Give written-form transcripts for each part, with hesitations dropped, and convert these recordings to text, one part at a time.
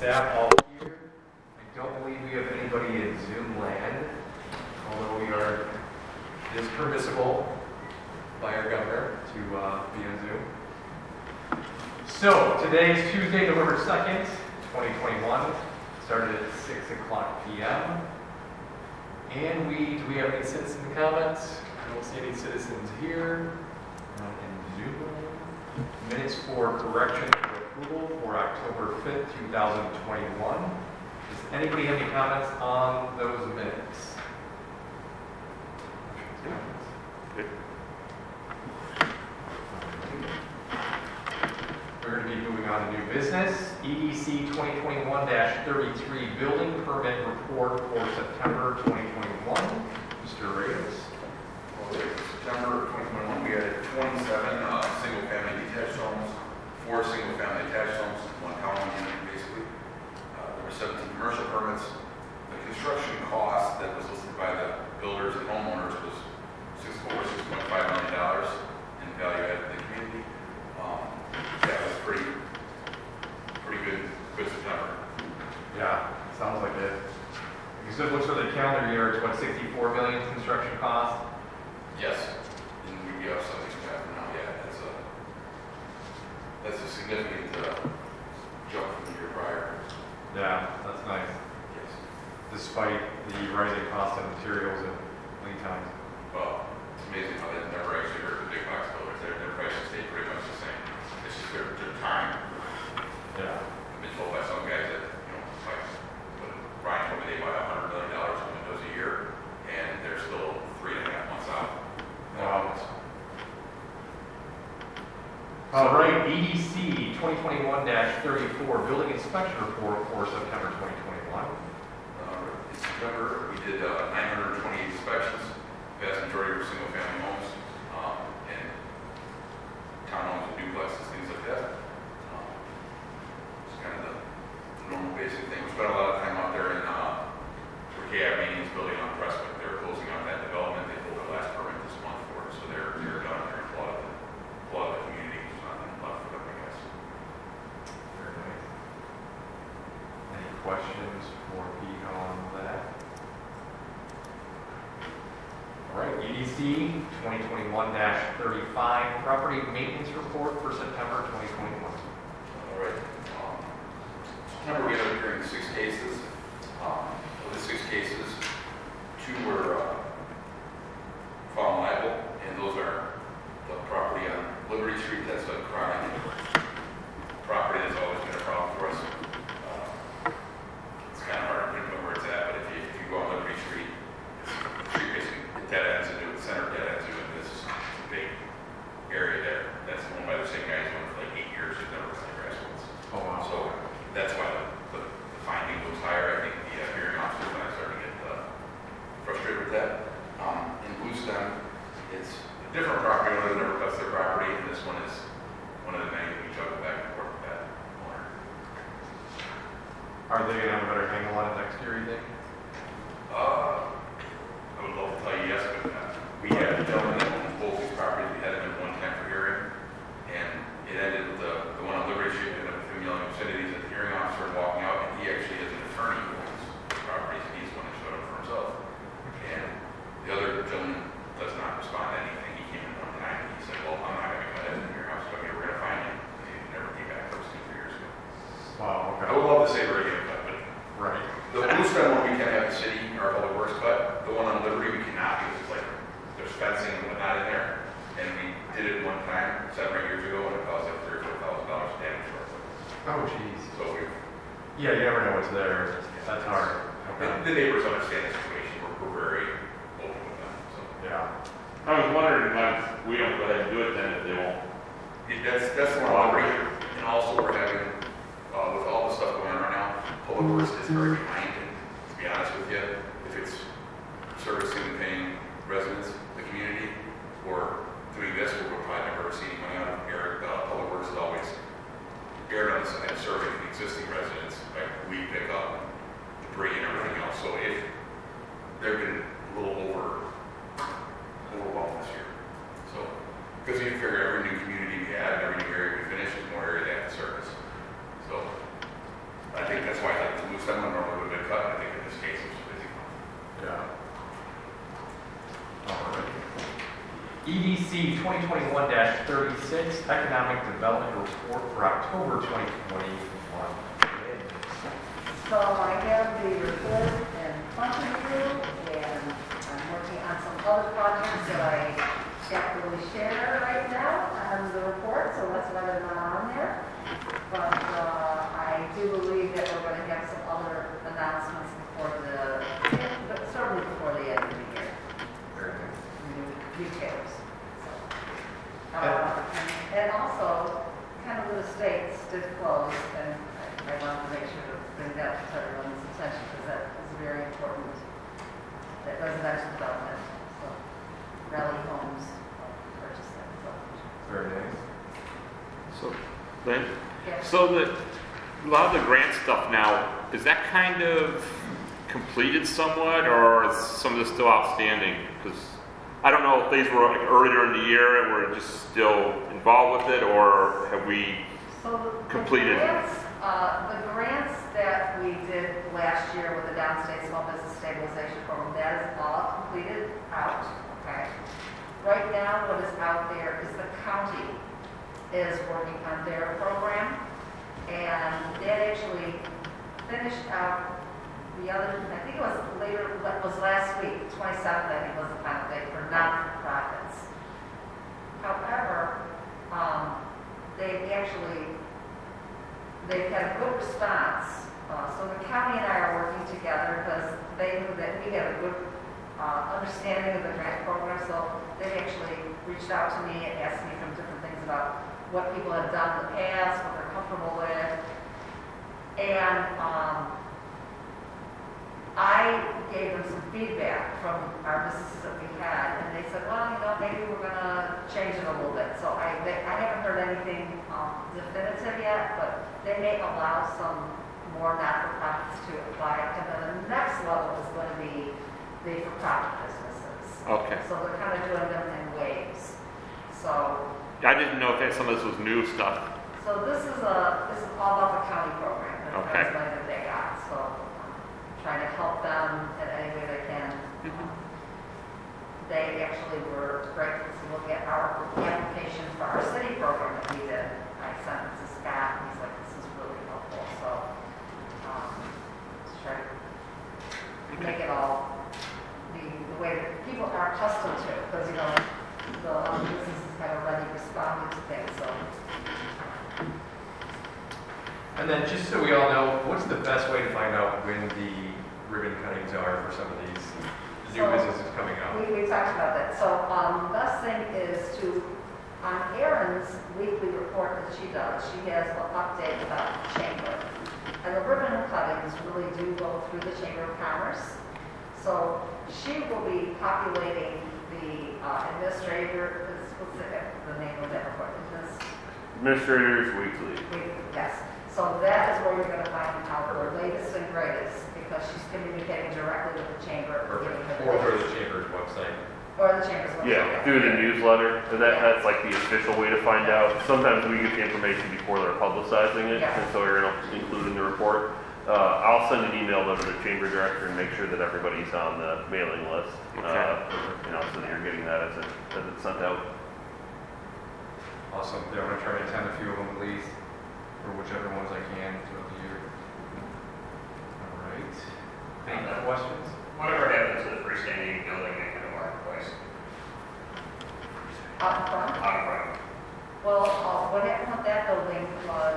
staff all here. I don't believe we have anybody in Zoom land, although it is permissible by our governor to be on Zoom. So today is Tuesday, November 2nd, 2021. Started at 6 o'clock p.m. And do we have any citizen comments? I don't see any citizens here. Not in Zoom. Minutes for correction or approval for October 5th, 2021. Does anybody have any comments on those minutes? We're going to be moving on to new business. EDC 2021-33 building permit report for September 2021. Mr. Reyes. September 2021, we had 27 single-family detached homes, 4 single-family attached homes, 1 townhome unit, basically. There were 17 commercial permits. The construction cost that was listed by the builders and homeowners was over $6.5 million in value added to the community. That was pretty good September. Yeah, sounds like it. Because it looks for the calendar year, it's what, 64 million construction cost? Yes, and we have something to happen now. Yeah, that's a significant jump from the year prior. Yeah, that's nice. Yes. Despite the rising cost of materials and lead times. Well, it's amazing how that never actually hurt the big box builders. Their prices stay pretty much the same. It's just their time. Yeah. I've been told by some guys that, like Ryan told me they buy $100 million in windows a year, and they're still 3.5 months out. Wow. All right, EDC 2021-34 building inspection report for September 2021. In September, we did 920 inspections. The vast majority were single-family homes and townhomes and duplexes, things like that. It's kind of the normal basic thing. We spent a lot of time out there in KAB Meetings building on Prestwick. They're closing out that development. They pulled their last permit this month for it, so they're done. They're in a lot of the community. There's nothing left for them, I guess. Very nice. Any questions for Pete on that? All right, EDC 2021-35 property maintenance report for September 2021. All right. September, we ended up hearing 6 cases. Of the 6 cases, 2 were found liable, and those are the property on Liberty Street. That's a chronic property that's always been a problem for us. It's kind of hard to pinpoint where it's at, but if you go on Liberty Street, the street basically dead ends into it, the center dead ends into it. This is a big area there. That's owned by the same guy who's owned it for like 8 years. He's never cut the grass once. Oh, wow. So that's why the finding goes higher. I think the hearing officers might start to get frustrated with that. In Bluestem, it's a different property owner that never cuts their property, and this one is one of the many we juggle back and forth with that owner. Are they going to have a better handle on it next year, you think? I would love to tell you yes, but we had a gentleman that owned both these properties. We had him in one time for hearing, and it ended with the one on Liberty Street ended up with him yelling obscenities at the hearing officer and walking out, and he actually is an attorney who owns the properties, and he's the one that showed up for himself. And the other gentleman does not respond to anything. He came in one time, and he said, well, I'm not having that in your house, so we're going to find him. And he never came back. That was 2 years ago. Wow, okay. I would love to say we're going to cut, but Right. the Bluestem one we can have the city or public works cut. The one on Liberty we cannot because it's like there's fencing and whatnot in there. And we did it one time 7 or 8 years ago, and it cost like $3,000 or $4,000 damage to our Oh, jeez. So Yeah, you never know what's there. That's hard. Okay. the neighbors understand the situation. We're very open with them. So Yeah. I was wondering why we don't go ahead and do it then if they won't. that's more Liberty. And also we're having with all the stuff going on right now, public works is very behind. And to be honest with you, if it's servicing and paying residents, the community, or doing this, we'll probably never see any money out of Eric. Public works is always aired on the side serving existing residents. Like we pick up debris and everything else. So if they're getting a little overwhelmed this year. So because you figure every new community we add, every new area we finish is more area they have to service. So I think that's EDC 2021-36 Economic Development Report for October 2021. So I have the report in front of you, and I'm working on some other projects that I can't really share right now on the report, so that's why they're not on there. But I do believe that we're going to have some other announcements but certainly before the end of the year. Very good. New details. So, and also, kind of the estates did close, and I wanted to make sure to bring that to everyone's attention because that is very important. That residential development, so Raleigh Homes purchasing. So, Very nice. So, then, yeah. so a lot of the grant stuff now, is that kind of completed somewhat, or is some of this still outstanding? Because I don't know if these were like earlier in the year and we're just still involved with it, or have we completed? The grants that we did last year with the Downstate Small Business Stabilization Program, that is all completed out. Okay. Right now, what is out there is the county is working on their program, and that actually finished out the other, I think it was later, it was last week, 27th, I think was the final date for non-profits. However, they've had a good response. So the county and I are working together because they knew that we had a good understanding of the grant program. So they actually reached out to me and asked me some different things about what people have done in the past, what they're comfortable with. And I gave them some feedback from our businesses that we had, and they said, well, maybe we're going to change it a little bit. So I haven't heard anything definitive yet, but they may allow some more not-for-profits to apply. And then the next level is going to be the for-profit businesses. Okay. So they're kind of doing them in waves. So I didn't know if some of this was new stuff. So this is all about the county program. Okay. That's money that they got. So trying to help them in any way they can. They actually were great to look at our application for our city program that we did. I sent it to Scott, and he's like, this is really helpful. So let's try to make it all the way that people are accustomed to, because the businesses have already responded to things. So. And then just so we all know, what's the best way to find out when the ribbon cuttings are for some of these new businesses coming out? We talked about that. So the best thing is on Erin's weekly report that she does, she has an update about the chamber. And the ribbon cuttings really do go through the Chamber of Commerce. So she will be populating the administrator, what's the name of that report? Administrators Weekly. Yes. So that is where you're going to find out the latest and greatest, because she's communicating directly with the chamber. Or through the chamber's website. Or the chamber's website. Yeah, through the newsletter. And that's like the official way to find out. Sometimes we get the information before they're publicizing it, Yeah. and so we're going to include in the report. I'll send an email over to the chamber director and make sure that everybody's on the mailing list. Okay. So that you're getting that as it's sent out. Awesome. Yeah, I'm going to try to attend a few of them at least, or whichever ones I can throughout the year. All right. Any questions? Whatever happens to the freestanding building in the marketplace? Out front. On front. Well, what happened with that building was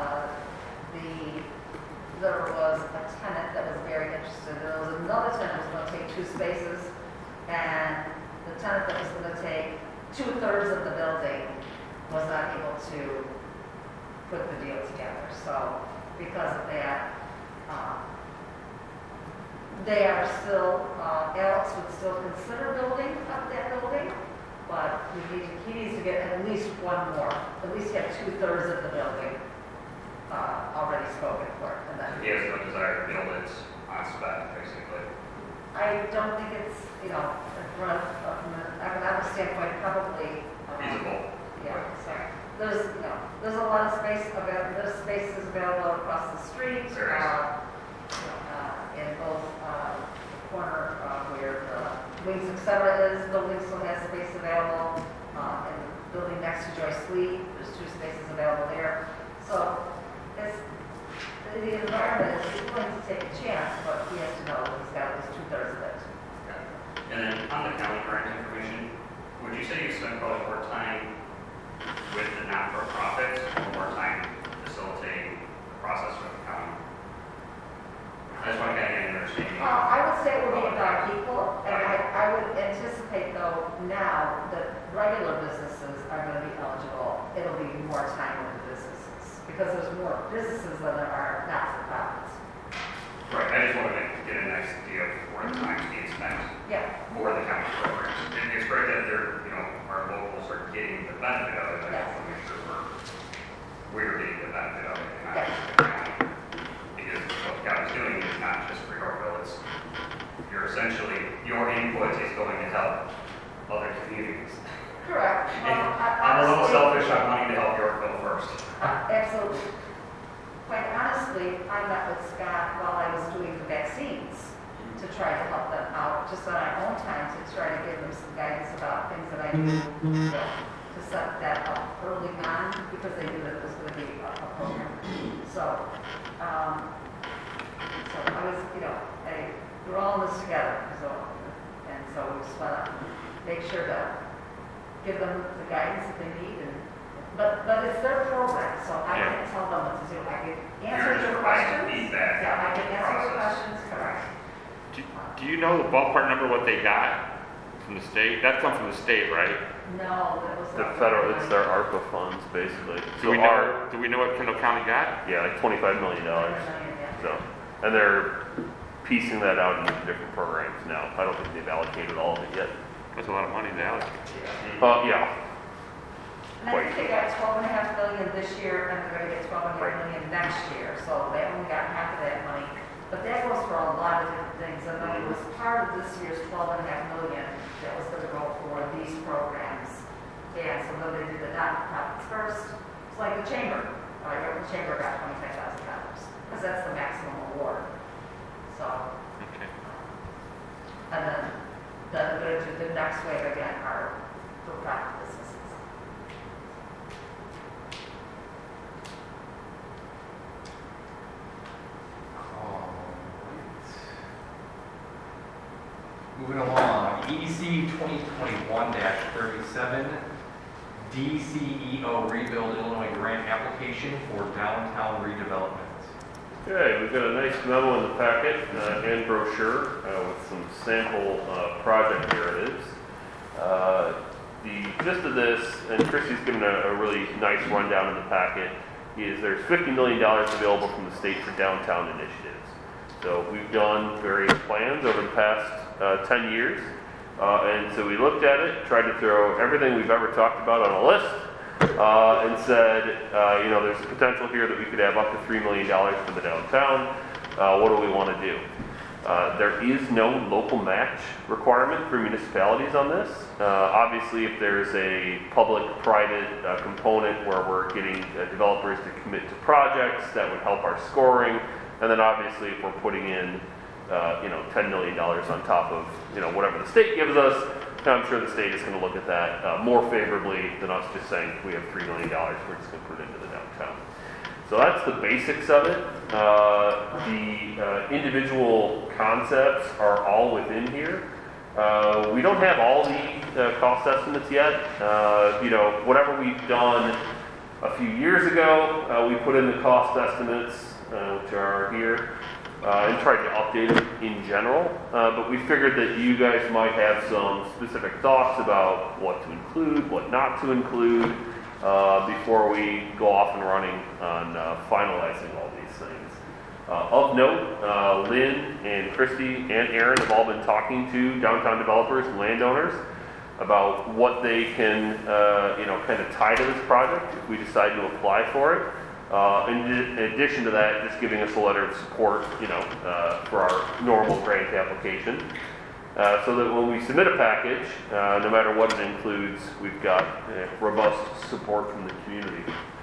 there was a tenant that was very interested. There was another tenant that was going to take 2 spaces, and the tenant that was going to take 2/3 of the building was not able to put the deal together. So because of that, they are still, Alex would still consider building up that building, but he needs to get at least one more, at least have 2/3 of the building already spoken for. And then He has no desire to build it on spec, basically. I don't think it's, from an economic standpoint, probably Feasible. Yeah, so there's a lot of space available. There's spaces available across the street. There is. In both the corner where the Wings Etc. is, building still has space available, and the building next to Joyce Lee, there's 2 spaces available there. So it's, the environment is willing to take a chance, but he has to know that he's got at least 2/3 of it. And then on the county grant information, would you say you spend probably more time with the not-for-profits or more time facilitating the process with the county? I just want to kind of get an understanding. I would say it would be about equal, and I would anticipate though now that regular businesses are going to be eligible. It'll be more time with the businesses, because there's more businesses than there are not-for-profits. Right, I just want to get a nice idea of where the time's being spent Yeah. for the county programs. And it's great that they're, our locals are getting the benefit of it. I just want to make sure we're getting the benefit of it, and not just the county. Because what the county's doing is not just for Yorkville, it's, your input is going to help other communities. Correct. I'm a little selfish, I'm wanting to help Yorkville first. Absolutely. Quite honestly, I met with Scott while I was doing the vaccines to try to help them out, just on our own time, to try to give them some guidance about things that I knew, to set that up early on, because they knew that it was going to be a program. So I was, we're all in this together, and so we just want to make sure to give them the guidance that they need, but it's their program, so I can't tell them what to do. I can answer You're their providing questions. feedback. Yeah, I can answer their process. questions, correct. Do you know the ballpark number, what they got from the state? That comes from the state, right? No, that was The not. federal, it's their ARPA funds, basically. Do we know what Kendall County got? Yeah, like $25 million. Yeah. So, and they're piecing that out into different programs now. I don't think they've allocated all of it yet. That's a lot of money now. Yeah. And I think they got $12.5 million this year, and they're going to get $12.5 million next year, so they only got half of that money. But that goes for a lot of different things, and then it was part of this year's $12.5 million that was going to go for these programs. And so then they did the not-for-profits first. It's like the chamber. The chamber got $25,000, because that's the maximum award. So, Okay. and then the next wave again are for-profit businesses. Moving along, EDC 2021-37, DCEO Rebuild Illinois Grant Application for Downtown Redevelopment. Okay, we've got a nice memo in the packet and brochure with some sample project narratives. The gist of this, and Christy's given a really nice rundown in the packet, is there's $50 million available from the state for downtown initiatives. So we've done various plans over the past 10 years, and so we looked at it, tried to throw everything we've ever talked about on a list, and said, there's a potential here that we could have up to $3 million for the downtown. What do we want to do? There is no local match requirement for municipalities on this. Obviously, if there's a public-private component where we're getting developers to commit to projects, that would help our scoring. And then obviously, if we're putting in, $10 million on top of, whatever the state gives us, I'm sure the state is going to look at that more favorably than us just saying, we have $3 million, we're just going to put it into the downtown. So that's the basics of it. The individual concepts are all within here. We don't have all the cost estimates yet. Whatever we've done a few years ago, we put in the cost estimates, which are here, and tried to update them in general. But we figured that you guys might have some specific thoughts about what to include, what not to include, before we go off and running on finalizing all these things. Of note, Lynn and Christy and Aaron have all been talking to downtown developers and landowners about what they can, kind of tie to this project if we decide to apply for it. In addition to that, just giving us a letter of support, for our normal grant application. So that when we submit a package, no matter what it includes, we've got robust support from the community.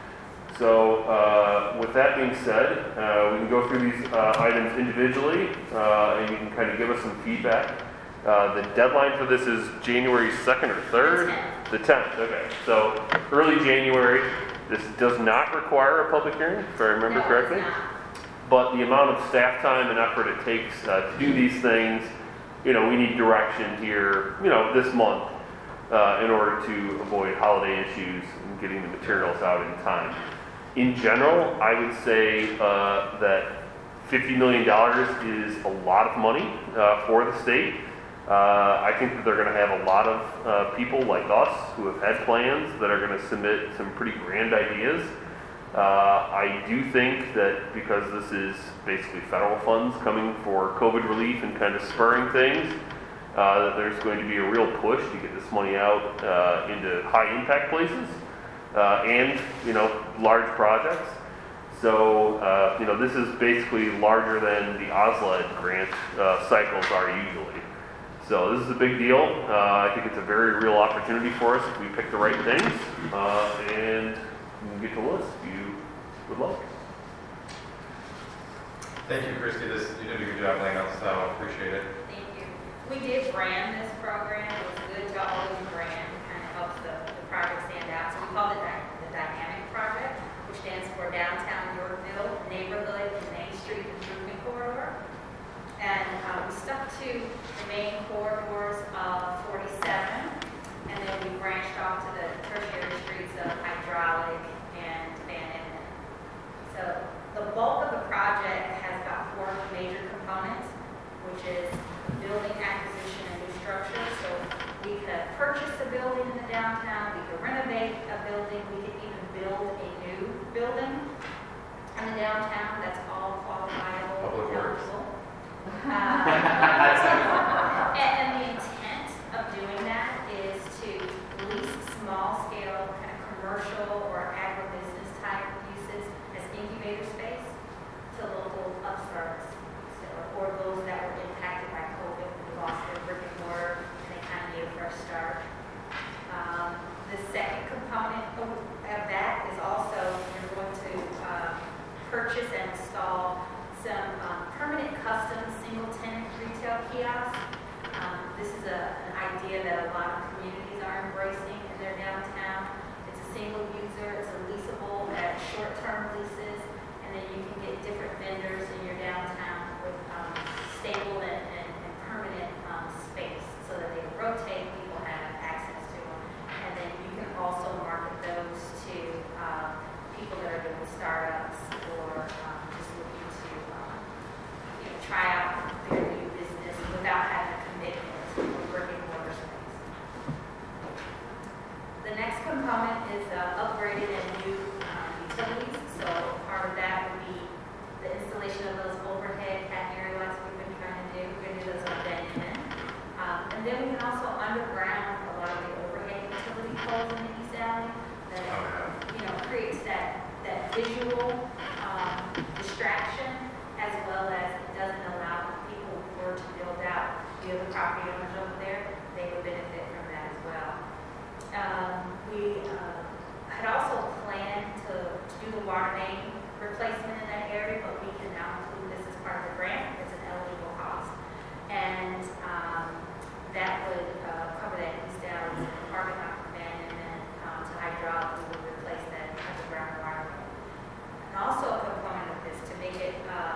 So with that being said, we can go through these items individually, and you can kind of give us some feedback. The deadline for this is January 2nd or 3rd? The 10th, okay. So early January. This does not require a public hearing, if I remember correctly. No, it's not. But the amount of staff time and effort it takes to do these things, we need direction here, this month in order to avoid holiday issues and getting the materials out in time. In general, I would say that $50 million is a lot of money for the state. I think that they're going to have a lot of people like us who have had plans that are going to submit some pretty grand ideas. I do think that because this is basically federal funds coming for COVID relief and kind of spurring things, that there's going to be a real push to get this money out into high impact places and large projects. So this is basically larger than the OSLED grant cycles are usually. So this is a big deal. I think it's a very real opportunity for us if we pick the right things, and we can get to list if you would like. Thank you, Christy. You did a good job laying out the style. Appreciate it. Thank you. We did brand this program. It was good to always brand. It kind of helps the project stand out. So we called it the Dynamic Project, which stands for Downtown Yorkville Neighborhood and Main Street Improvement Corridor. And we stuck to the main corridors of 47, and then we branched off to the tertiary streets of Hydraulic and Van Emmon. So the bulk of the project has got 4 major components, which is building acquisition and new structure. So we could purchase a building in the downtown, we could renovate a building, we could even build a new building in the downtown. That's all qualifiable. Public Works. And the intent of doing that is to lease small-scale kind of commercial or agribusiness type uses as incubator space to local upstarts, or those that were impacted by COVID and lost their brick and mortar, and they kind of need a fresh start. The second component of that is also you're going to purchase and install some permanent custom single-tenant retail kiosks. This is an idea that a lot of communities are embracing in their downtown. It's a single user, it's a leasable at short-term leases, and then you can get different vendors in your downtown with stable and permanent space so that they rotate, people have access to them. And then you can also market those to people that are doing startups or just looking to try out their new business without having a commitment to a brick and mortar space. The next component is upgraded and new utilities. So part of that would be the installation of those overhead catenary lights we've been trying to do. We're going to do those on Van Emmon. And then we can also underground a lot of the overhead utility poles in the East Alley that creates that visual distraction, as well as it doesn't allow people who were to build out the other property owners over there, they would benefit from that as well. We had also planned to do the water main replacement in that area, but we can now include this as part of the grant. It's an eligible cost. And that would cover that East Alley parking lot from Van Emmon to Hydraulic. We would replace that underground water main. And also a component of this to make it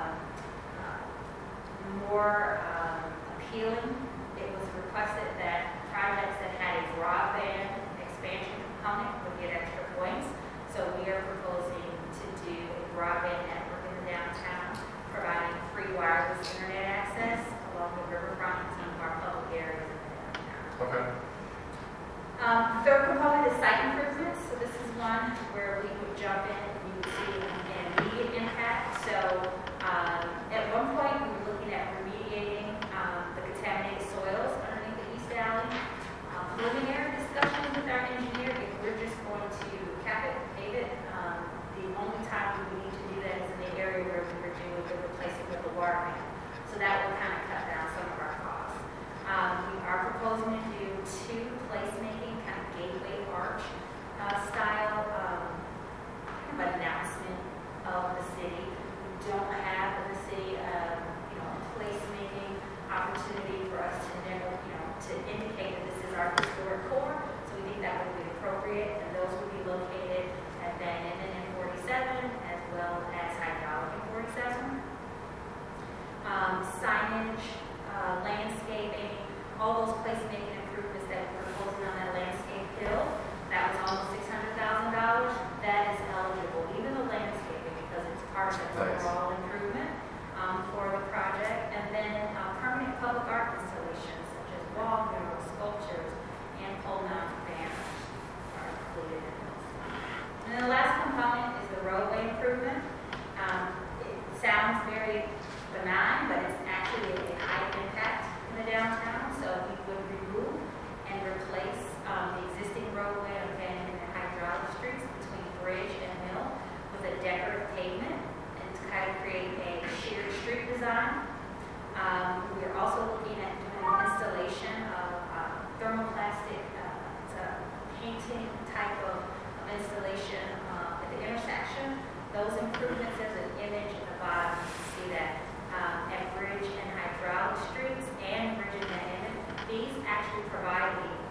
more appealing, it was requested that projects that had a broadband expansion component would get extra points. So we are proposing to do a broadband network in the downtown, providing free wireless internet access along the riverfront and some of our public areas in the downtown. Okay. Third component is site improvements. So this is one where we would jump in and you would see an immediate impact. So at one point we were looking at remediating the contaminated soils underneath the East Alley. Preliminary discussions with our engineer, if we're just going to cap it and pave it, the only time we would need to do that is in the area where we were doing the replacement of the water main. So that will kind of cut down some of our costs. We are proposing to do 2 placemaking, kind of gateway arch style announcement of the city. We don't have in the city,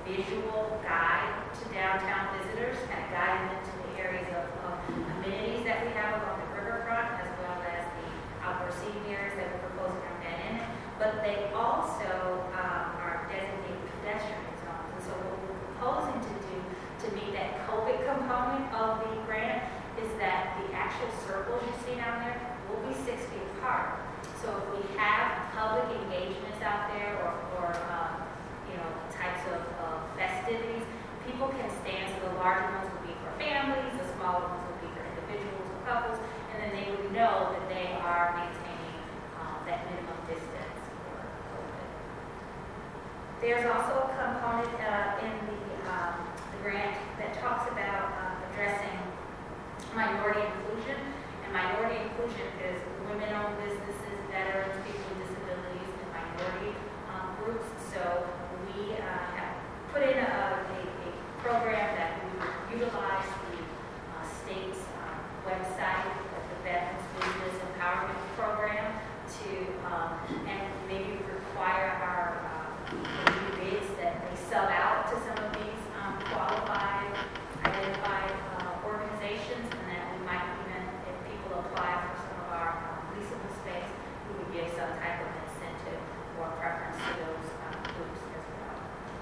visual guide to downtown visitors, kind of guiding them to the areas of amenities that we have along the riverfront, as well as the outdoor seating areas that we're proposing to add in. But they also are designated pedestrian zones. And so what we're proposing to do to meet that COVID component of the grant is that the actual circles you see down there will be 6 feet apart. So if we have public engagements out there or types of festivities, people can stand. So the larger ones will be for families, the smaller ones will be for individuals or couples, and then they would know that they are maintaining that minimum distance for COVID. There's also a component in the grant that talks about addressing minority inclusion, and minority inclusion is women-owned businesses, veterans, people with disabilities, and minority groups. So we have put in a program that we utilize the state's website, the Veterans Business Empowerment Program, to and maybe require our new bids that they sub out to some of these qualified, identified organizations, and that we might even, if people apply for some of our leasable space, we would give some type of incentive or preference to those groups as well.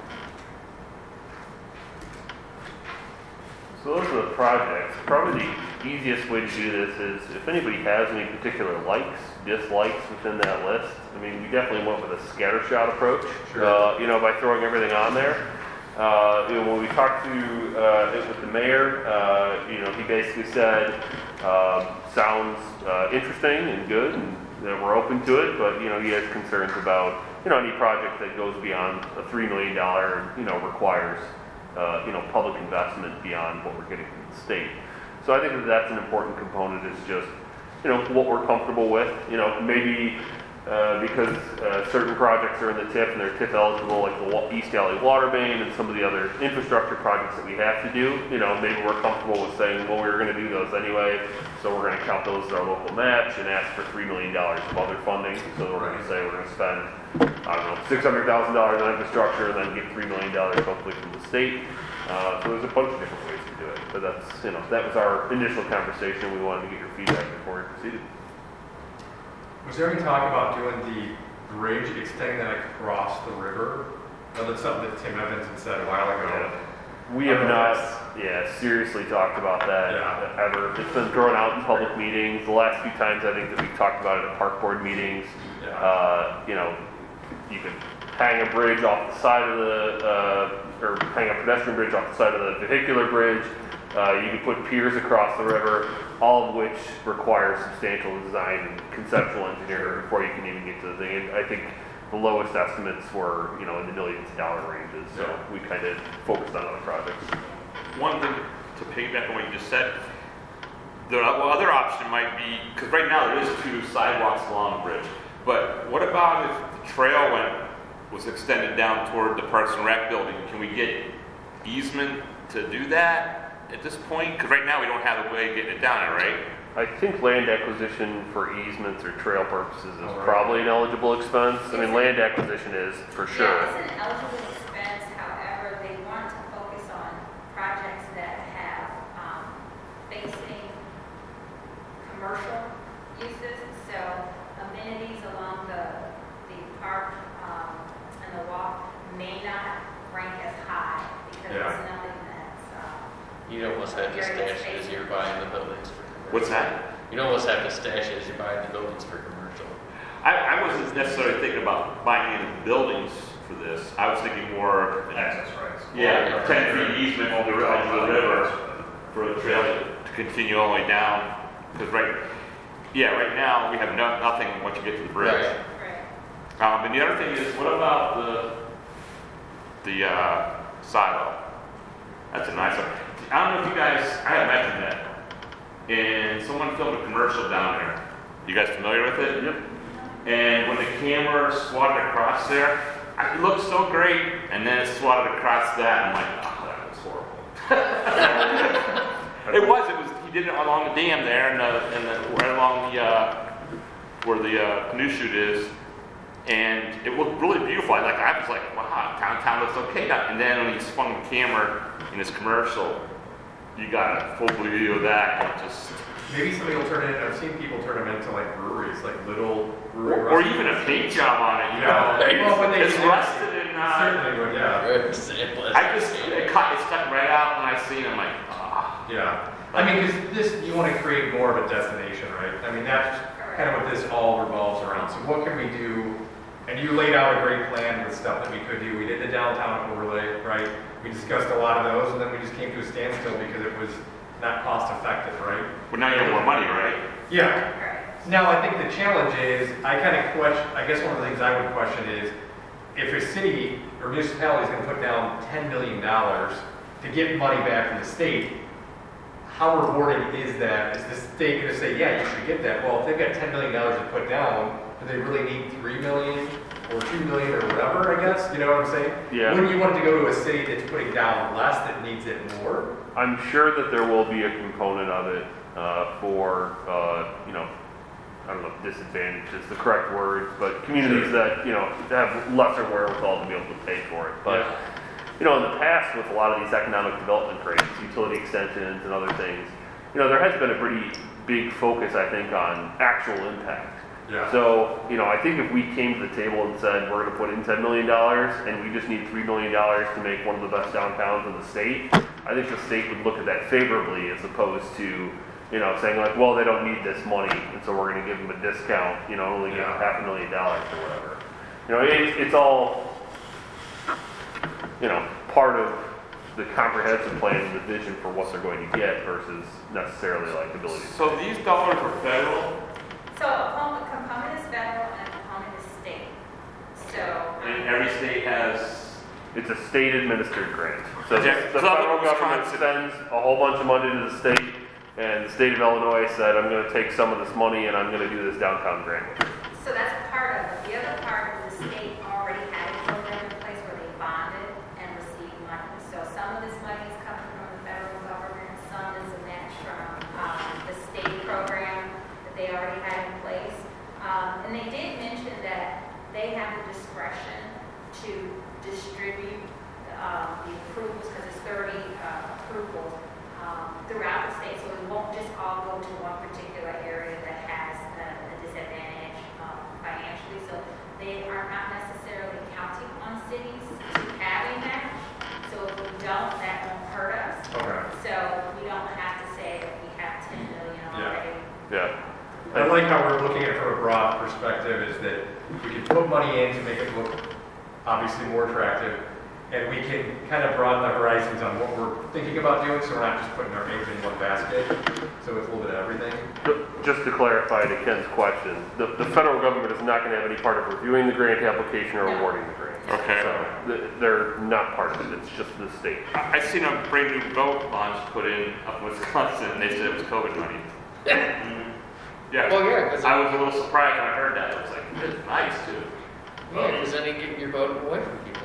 So those are the projects. Probably the easiest way to do this is if anybody has any particular likes, dislikes within that list. I mean, we definitely went with a scattershot approach, Sure. by throwing everything on there. When we talked to it with the mayor, he basically said, sounds interesting and good, and that we're open to it, but, he has concerns about, any project that goes beyond a $3 million, requires, public investment beyond what we're getting from the state. So I think that that's an important component is just, what we're comfortable with, maybe because certain projects are in the TIF and they're TIF eligible, like the East Alley Water Main and some of the other infrastructure projects that we have to do, maybe we're comfortable with saying, well, we were going to do those anyway, so we're going to count those as our local match and ask for $3 million of other funding. So we're going to say we're going to spend, $600,000 on infrastructure and then get $3 million hopefully from the state. So there's a bunch of different ways to do it, but that's, that was our initial conversation. We wanted to get your feedback before we proceeded. Was there any talk about doing the bridge, extending that across the river? No, that's something that Tim Evans had said a while ago. Yeah. We have not, seriously talked about that ever. It's been thrown out in public meetings. The last few times I think that we've talked about it at park board meetings. You can hang a bridge off the side of or hang a pedestrian bridge off the side of the vehicular bridge. You can put piers across the river, all of which require substantial design and conceptual engineering before you can even get to the thing. And I think the lowest estimates were, in the millions of dollar ranges. So we kind of focused on other projects. One thing to piggyback on what you just said, the other option might be, because right now there is 2 sidewalks along the bridge, but what about if the trail was extended down toward the Parks and Rec building? Can we get easement to do that at this point? Because right now we don't have a way of getting it down there, right? I think land acquisition for easements or trail purposes is probably an eligible expense. I mean, land acquisition is for sure. Yeah, it's an eligible expense. However, they want to focus on projects that have facing commercial uses. So amenities along the park and the walk may not rank as high because it's nothing that's You almost have to stash as you're buying the buildings for commercial. What's that? You almost have to stash as you're buying the buildings for commercial. I wasn't necessarily thinking about buying any buildings for this. I was thinking more Access rights. 10 feet easement over the river for the trail to continue all the way down. Because right now we have nothing once you get to the bridge. Right. right. And the other thing is, what about the silo? That's a nice one. I don't know if you guys, I have mentioned that. And someone filmed a commercial down there. You guys familiar with it? Yep. And when the camera swatted across there, it looked so great. And then it swatted across that, and I'm like, oh, that was horrible. It was. He did it along the dam there, and right along the where the canoe chute is. and it looked really beautiful. I was like, wow, downtown looks okay. And then when he spun the camera in his commercial, you got a full view of that, and it just. Maybe somebody will turn it in. I've seen people turn them into like breweries, like little brewery Or restaurants. even a paint job on it, you Yeah. know. Well, when they It's rusted and certainly would, yeah. Good example. it stuck right out when I seen it. I'm like, ah. Yeah. I mean, because this, you want to create more of a destination, right? I mean, that's kind of what this all revolves around. So what can we do? And you laid out a great plan with stuff that we could do. We did the downtown overlay, right? We discussed a lot of those, and then we just came to a standstill because it was not cost effective, right? But now you have more money, right? Yeah. Right. Now, I think the challenge is, I kind of question, I guess one of the things I would question is, if a city or municipality is going to put down $10 million to get money back from the state, how rewarding is that? Is the state going to say, yeah, you should get that? Well, if they've got $10 million to put down, do they really need $3 million or $2 million or whatever, I guess? You know what I'm saying? Yeah. Wouldn't you want to go to a city that's putting down less that needs it more? I'm sure that there will be a component of it for, I don't know if disadvantaged is the correct word, but communities that, have lesser wherewithal to be able to pay for it. But, in the past with a lot of these economic development grants, utility extensions and other things, there has been a pretty big focus, I think, on actual impact. Yeah. So, I think if we came to the table and said, we're going to put in $10 million and we just need $3 million to make one of the best downtowns in the state, I think the state would look at that favorably as opposed to, saying like, well, they don't need this money, and so we're going to give them a discount, only give them $500,000 or whatever. It's all, part of the comprehensive plan and the vision for what they're going to get versus necessarily like the ability to. So these dollars are federal, So a component is federal and a component is state. So. and every state has. It's a state administered grant. So Yeah, the so federal government Wisconsin- sends a whole bunch of money to the state, and the state of Illinois said, I'm going to take some of this money and I'm going to do this downtown grant. So that's part of it. The other part is the state already had a program in place where they bonded and received money. So some of this money is coming from the federal government, some is a match from the state program that they already had in place. And they did mention that they have the discretion to distribute the approvals, because it's 30 approvals throughout the state, so it won't just all go to one particular area that has a disadvantage financially. So they are not necessarily counting on cities to have a match. So if we don't, that won't hurt us. Okay. So we don't have to say that we have 10 million already. Yeah. I like how we're looking at it from a broad perspective, is that we can put money in to make it look obviously more attractive, and we can kind of broaden the horizons on what we're thinking about doing, so we're not just putting our eggs in one basket. So it's a little bit of everything. Just to clarify to Ken's question, the federal government is not going to have any part of reviewing the grant application or awarding the grant. Okay. So they're not part of it. It's just the state. I seen a brand new boat launch put in up in Wisconsin, and they said it was COVID money. Yeah. Well, yeah, because I was a little surprised when I heard that. I was like, it's nice too. then you get your boat away from people.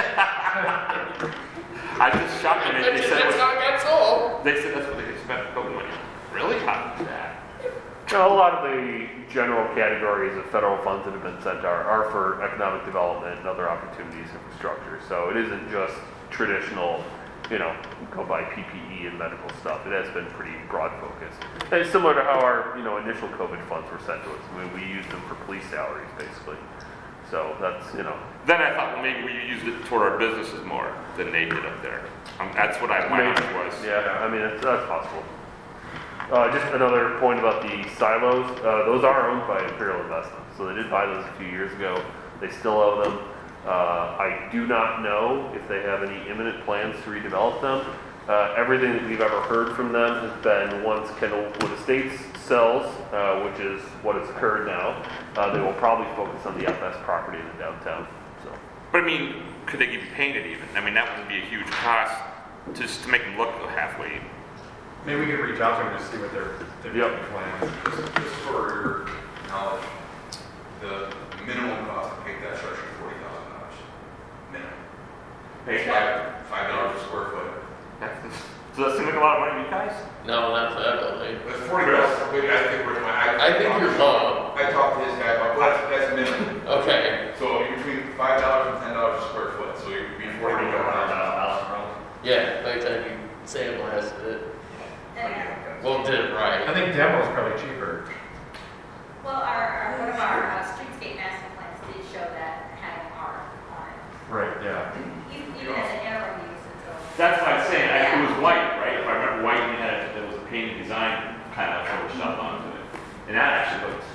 I just shocked me. They said it That's was, how it got sold. they said that's what they could spend for COVID money. Really? How did that? A lot of the general categories of federal funds that have been sent are for economic development and other opportunities, infrastructure. So it isn't just traditional, go buy PPE and medical stuff. It has been pretty broad focused. And it's similar to how our, initial COVID funds were sent to us. I mean, we used them for police salaries, basically. So that's, Then I thought, well, maybe we used it toward our businesses more than they did up there. That's what my hunch was. Yeah, I mean, that's possible. Just another point about the silos. Those are owned by Imperial Investments. So they did buy those a few years ago. They still own them. I do not know if they have any imminent plans to redevelop them. Everything that we've ever heard from them has been once Kenilworth Estates sells, which is what has occurred now, they will probably focus on the FS property in the downtown. So. But I mean, could they get painted even? I mean, that would be a huge cost just to make them look halfway. Maybe we could reach out to them and just see what their plans. Just for your knowledge, the minimum cost to paint that structure is $40,000. Minimum. Hey, $5 a square foot. So that seems like a lot of money to you guys? No, not that building. But $40, I think we're. I think you're low. I I talked to his guy about, well, that's minimum. Okay, So between $5 and $10 a square foot, so you'd be $40 dollars. yeah, by the time you sandblasted it, And, well, did it right. I think demo's probably cheaper. well, one of our streetscape master plans did show that having art on it. Right, yeah. Even as an interim use until. That's what I'm saying, it was white, right? If I remember white, we had, there was a painted design kind of photoshopped onto it. And that actually looks,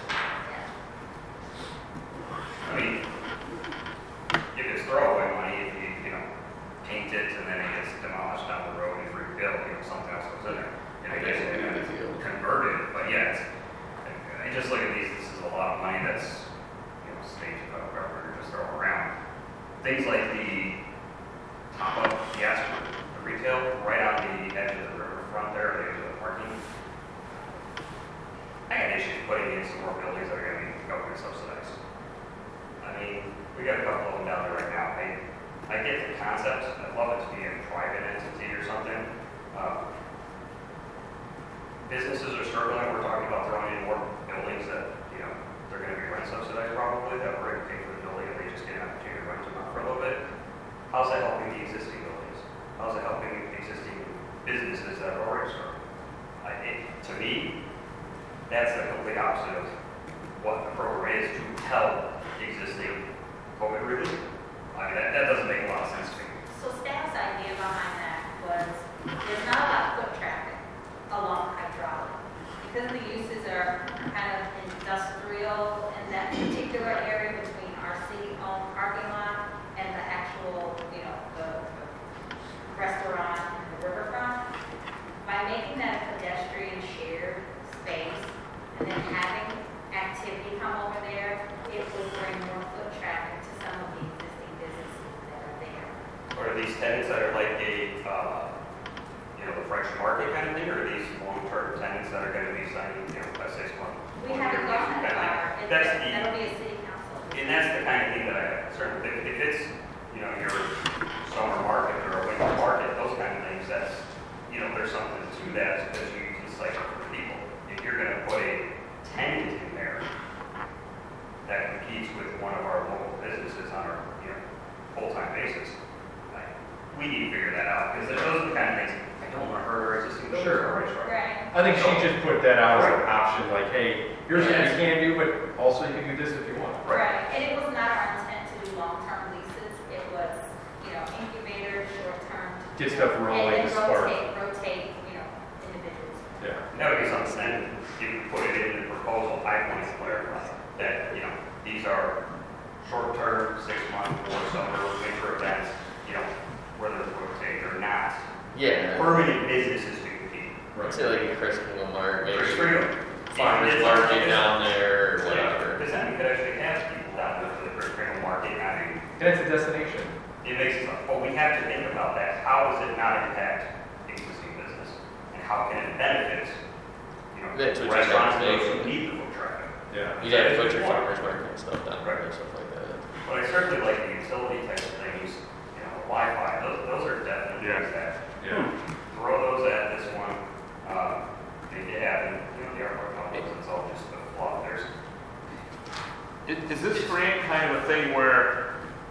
I mean, if it's throwaway money, if you know, paint it and then it gets demolished down the road and rebuilt, something else goes in there. And I guess you can convert it, but yeah, I just look at these, this is a lot of money that's, staged about wherever you're just throwing around. Things like the top of the asphalt, the retail, right on the edge of the riverfront there, the edge of the parking. I got issues putting in some more buildings that are going to be government subsidized. I mean, we got a couple of them down there right now. I get the concept. I'd love it to be a private entity or something. Businesses are struggling. We're talking about throwing in more buildings that, they're going to be rent subsidized probably, that we're going to pay for the building and they just get an opportunity to rent them out for a little bit. How's that helping the existing buildings? How's it helping existing businesses that are already struggling? To me, that's the complete opposite of what the program is to help existing COVID relief. I mean, that doesn't make a lot of sense to me. So staff's idea behind that was, there's not a lot of foot traffic along hydraulic. Because the uses are kind of industrial in that particular area between our city-owned parking lot and the actual, the restaurant and the riverfront. By making that a pedestrian shared space and then having activity come over there, it will bring more foot traffic to some of the existing businesses that are there. Or are these tenants that are like the Fresh Market kind of thing, or are these long-term tenants that are going to be signing, a 6-month? We haven't gone that far. That's That'll be a city council. And that's the kind of thing that I certainly think, if it's, your summer market or a winter market, those kind of things, that's, there's something to that because you can cycle for people. If you're going to put a tenant in there that competes with one of our local businesses on our, full-time basis, we need to figure that out because those are the kind of things I don't want to hurt our existing buildings. Sure. Right. I think she just put that out as an option, like, hey, here's what you can do, but also you can do this if you want. Right. And it was not our intent to do long-term leases. It was, incubator, short-term. Get stuff rolling And to then spark. rotate, individuals. Yeah. That would be something then, you can put it in the proposal, I want to clarify that, these are short-term, 6-month, or summer, winter events, whether it's rotate or not. Yeah, Permanent businesses to compete. I'd say like a Chris Mart, maybe Chris Freedom. farmers market down there or whatever. Because then you could actually have people down there for the Chris Freedom market having, And it's a destination. it makes it, but we have to think about that. How does it not impact existing business? And how can it benefit, That's what you restaurants, have to those do. who need the foot traffic? Yeah. You'd have to put your farmers market and stuff down there Right. and stuff like that. But I certainly like the utility type of things, Wi-Fi, those are definitely things that, Yeah. throw those at this one, make it happen, the airport companies, it's all just a flaw. is this grant kind of a thing where,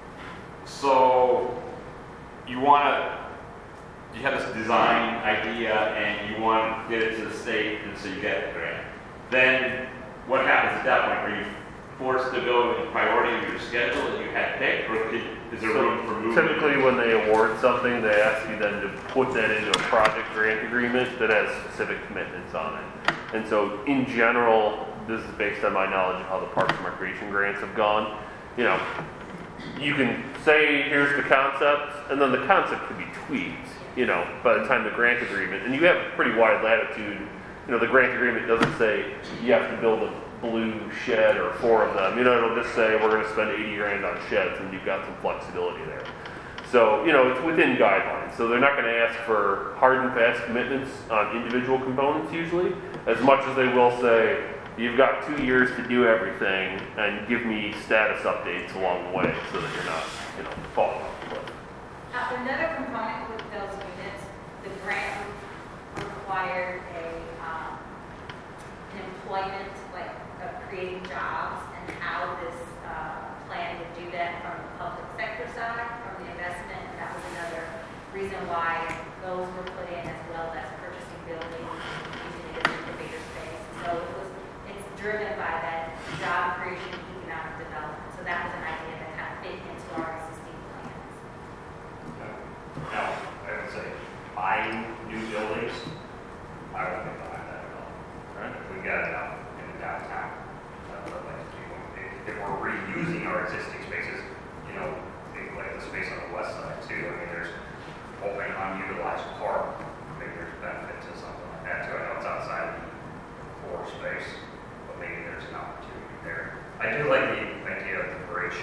so you have this design idea and you want to get it to the state and so you get the grant. Then what happens at that point? Are you forced to go in priority of your schedule that you had picked, or is there room for movement? Typically, when they award something, they ask you then to put that into a project grant agreement that has specific commitments on it. And so, in general, this is based on my knowledge of how the Parks and Recreation grants have gone. You can say, here's the concept, and then the concept could be tweaked, by the time the grant agreement, and you have pretty wide latitude. The grant agreement doesn't say you have to build a blue shed or 4 of them. It'll just say we're going to spend 80 grand on sheds, and you've got some flexibility there. So, it's within guidelines. So they're not going to ask for hard and fast commitments on individual components usually, as much as they will say, you've got 2 years to do everything, and give me status updates along the way so that you're not, falling off the cliff. Another component with those units, the grant required an employment, like a creating jobs and how this plan would do that from the public sector side, from the investment. And that was another reason why those were put in, as well as purchasing buildings, using it as incubator space. So it's driven by that job creation, economic development. So that was an idea that kind of fit into our existing plans. No, I would say buying new buildings, I won't be behind that at all. Right. If we've got enough in the downtown, that's what I'd like to do. If we're reusing our existing spaces, you know, things like the space on the west side too. I mean, there's open unutilized park. Maybe there's benefit to something like that too. I know it's outside the core space, but maybe there's an opportunity there. I do like the idea of the bridge.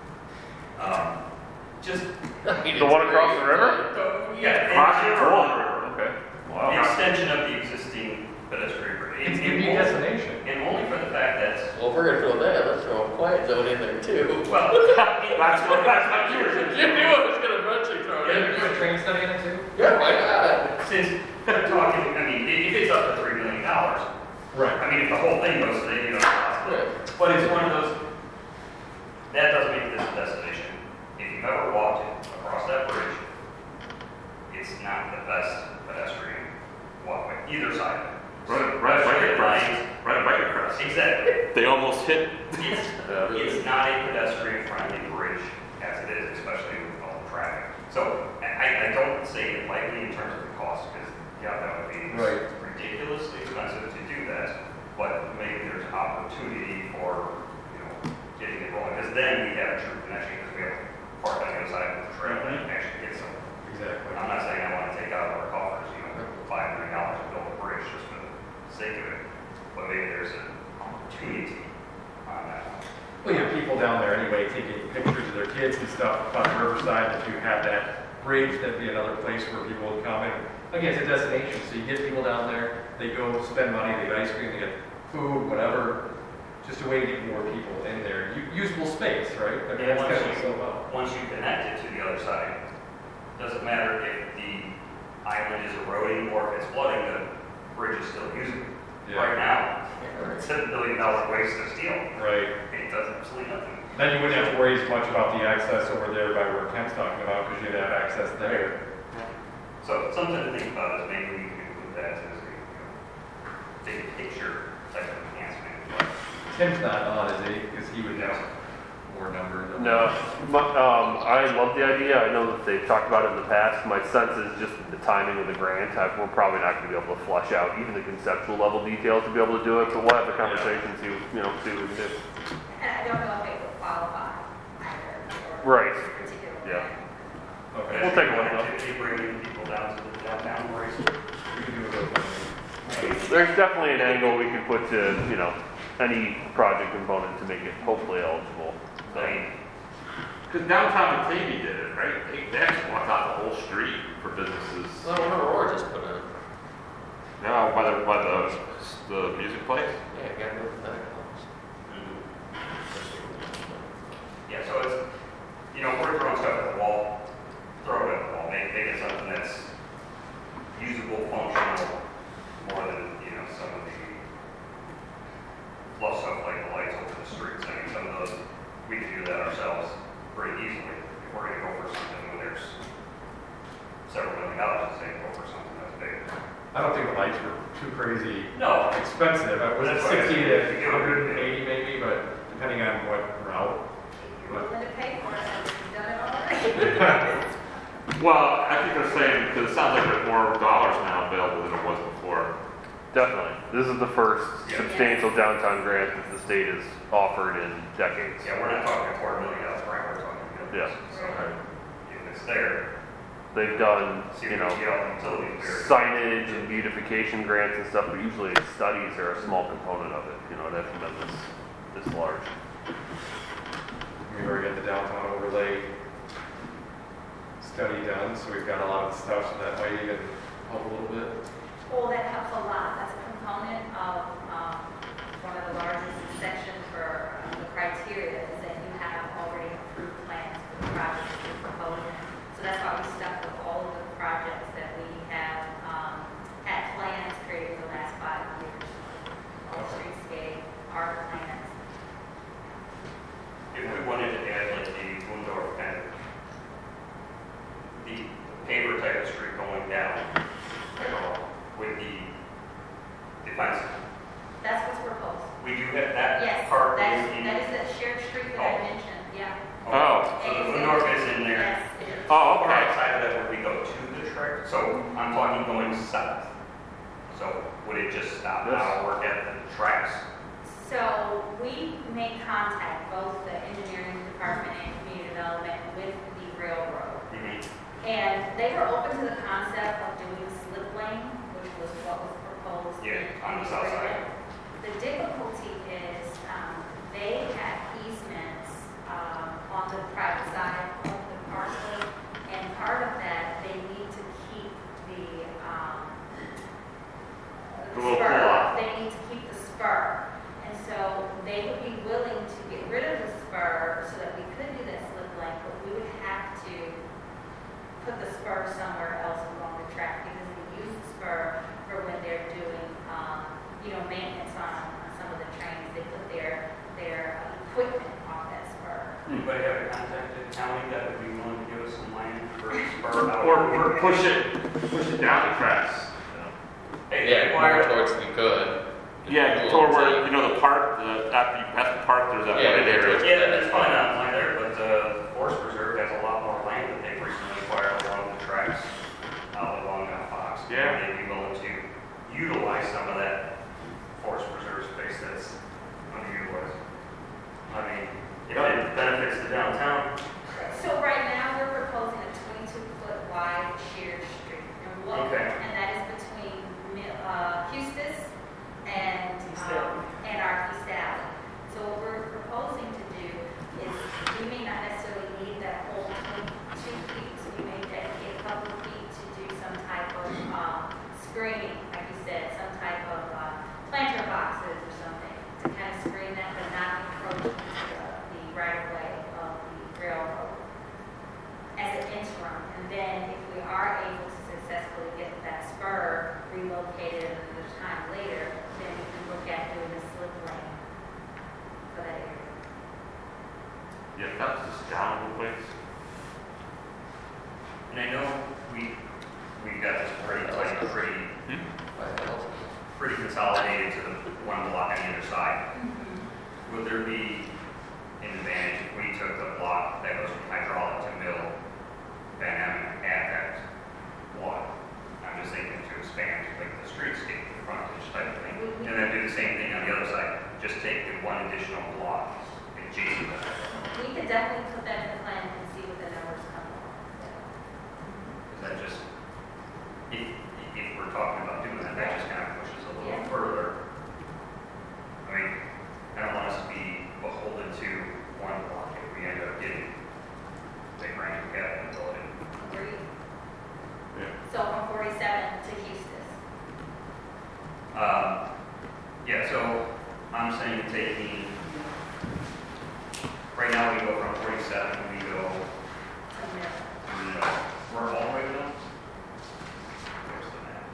Just The one across the river? yeah, Crossing the and- river. Okay. Wow. the extension of the existing pedestrian bridge. It's a unique destination. And only for the fact that, Well, if we're gonna throw that, let's throw a quiet zone in there too. well, That's what you were You knew I was gonna eventually throw it in. Do a train study in it too? Yeah, why not? since we're talking, I mean, if it's up to $3 million, Right. I mean, if the whole thing goes to the, you know, Yeah. but it's one of those, that does make this a destination. If you've ever walked across that bridge, it's not the best pedestrian walkway, either side. Right across. Right across. Exactly. They almost hit. It's not a pedestrian-friendly bridge as it is, especially with all the traffic. So I don't say it lightly in terms of the cost, because, yeah, that would be Right. ridiculously expensive to do that. But maybe there's an opportunity for, you know, getting it rolling. Because then we have a true connection, because we have park on the other side of the trail and actually get somewhere. Exactly. I'm not saying I want to take out of our coffers, you know, $5 million to build a bridge just for the sake of it. But maybe there's an opportunity on that. Well, you have people down there anyway taking pictures of their kids and stuff on the riverside. If you have that bridge, that'd be another place where people would come in. Again, it's a destination, so you get people down there, they go spend money, they get ice cream, they get food, whatever. Just a way to get more people in there. Usable space, right? I mean, And that's once kind of so you, well. once you connect it to the other side, doesn't matter if the island is eroding or if it's flooding, the bridge is still usable. Right now, it's $7 billion waste of steel. Right. It does absolutely nothing. Then you wouldn't have to worry as much about the access over there by where Kent's talking about, because you'd have access there. So something to think about is maybe we can include that as a big picture type of enhancement. Tim's not on, is he? Because he would know more numbers. No, I love the idea. I know that they've talked about it in the past. My sense is just the timing of the grant. We're probably not going to be able to flesh out even the conceptual level details to be able to do it, but we'll have the conversation, see what we can do. And I don't know if it would qualify either. for Right. this particular Yeah. plan. Okay. We'll take a look, though. Activity bringing people down to the downtown race. We can do a little bit. There's definitely an angle we can put to, any project component to make it hopefully eligible. So, Because downtown Batavia did it, right? They actually blocked out the whole street for businesses. Well, Aurora just put a, No, by the music place. yeah, gotta go with that house. Yeah, so it's, we're throwing stuff at the wall, throw it at the wall, make it something that's usable, functional, more than, some of the fluff stuff like the lights over the streets. I mean, some of those, we can do that ourselves pretty easily. If we're gonna go for something when there's several $1 million to say, go for something that's big. I don't think the lights were too crazy No, expensive. It was That's why I 60 said to 180 maybe, but depending on what route. You're willing to pay for it, so you've done it already. Well, I think they're saying, because it sounds like there's more dollars now available than it was before. definitely. This is the first Yeah. substantial downtown grant that the state has offered in decades. yeah, we're not talking $250,000 grant, we're talking millions. Yeah. So if it's there, They've done, CDBG utilities there. signage and beautification grants and stuff, but usually studies are a small component of it. It hasn't been this large. We've already got the downtown overlay study done, so we've got a lot of stuff, so that might even help a little bit. Well, that helps a lot. That's a component of one of the largest sections for the criteria is that you have already approved plans for the projects that you're proposing. So that's why we stuck with all of the projects that we have had plans created for the last 5 years. All streetscape, art plans, down, with the fence. That's what's proposed. We do have that Yes, part that is is, in. that is that shared street that I mentioned, yeah. Oh. So the Blue North is in there. Yes, it is. Oh, Or okay. outside of that, would we go to the track? So I'm talking going south. So would it just stop Yes. now, work at the tracks? So we made contact, both the engineering department and community development, with the railroad. And they were open to the concept of doing a slip lane, which was what was proposed. Yeah, in on the south side. agreement. The difficulty is, they have easements, on the private side of the parcel. And part of that, they need to keep the little spur. pull-off. They need to keep the spur. And so they would be willing to get rid of the spur so that we could do that slip lane, but we would have to put the spur somewhere else along the track because they use the spur for when they're doing, maintenance on some of the trains. They put their equipment on that spur. Anybody have a contact at the county that would be willing to give us some land for a spur out? Or push it down the tracks. Hey, Yeah, require- more towards we could. Yeah, toward where, the park, after you pass the park, there's that Yeah, wooded area. Yeah, that's probably not mine there, but Forest Preserve has a lot more land that they've recently acquired along the tracks, out along Fox. Yeah. They'd be willing to utilize some of that Forest Preserve space that's underutilized. I mean, if it benefits the downtown, So right now, we're proposing a 22-foot wide shared street. Okay. And that is between Eustis and East Alley. our East Alley. So what we're proposing to do is, we may not necessarily need that whole 22 feet. So we may dedicate a couple of feet to do some type of screening, like you said, some type of planter boxes or something to kind of screen that, but not encroach into the right-of-way of the railroad as an interim. And then if we are able to successfully get that spur relocated another time later, then we can look at doing a slip lane for that area. Yeah, that's just down the place. and I know we got this pretty tight, pretty consolidated to the one block on the other side. Would there be an advantage if we took the block that goes from hydraulic to mill and add that block? I'm just thinking to expand like the streetscape, the frontage type of thing. And then do the same thing on the other side, just take the one additional block adjacent to that. We could definitely put that in the plan and see what the numbers come up. Is that just, if we're talking about doing that, that just kind of pushes a little Yeah. further. I mean, I don't want us to be beholden to one block if we end up getting the grant cabinet ability. Agreed. Yeah. So from 47 to Eustis. Yeah, so I'm saying taking, right now we go from 47, we go, To mill. we're all the way down? Where's the map?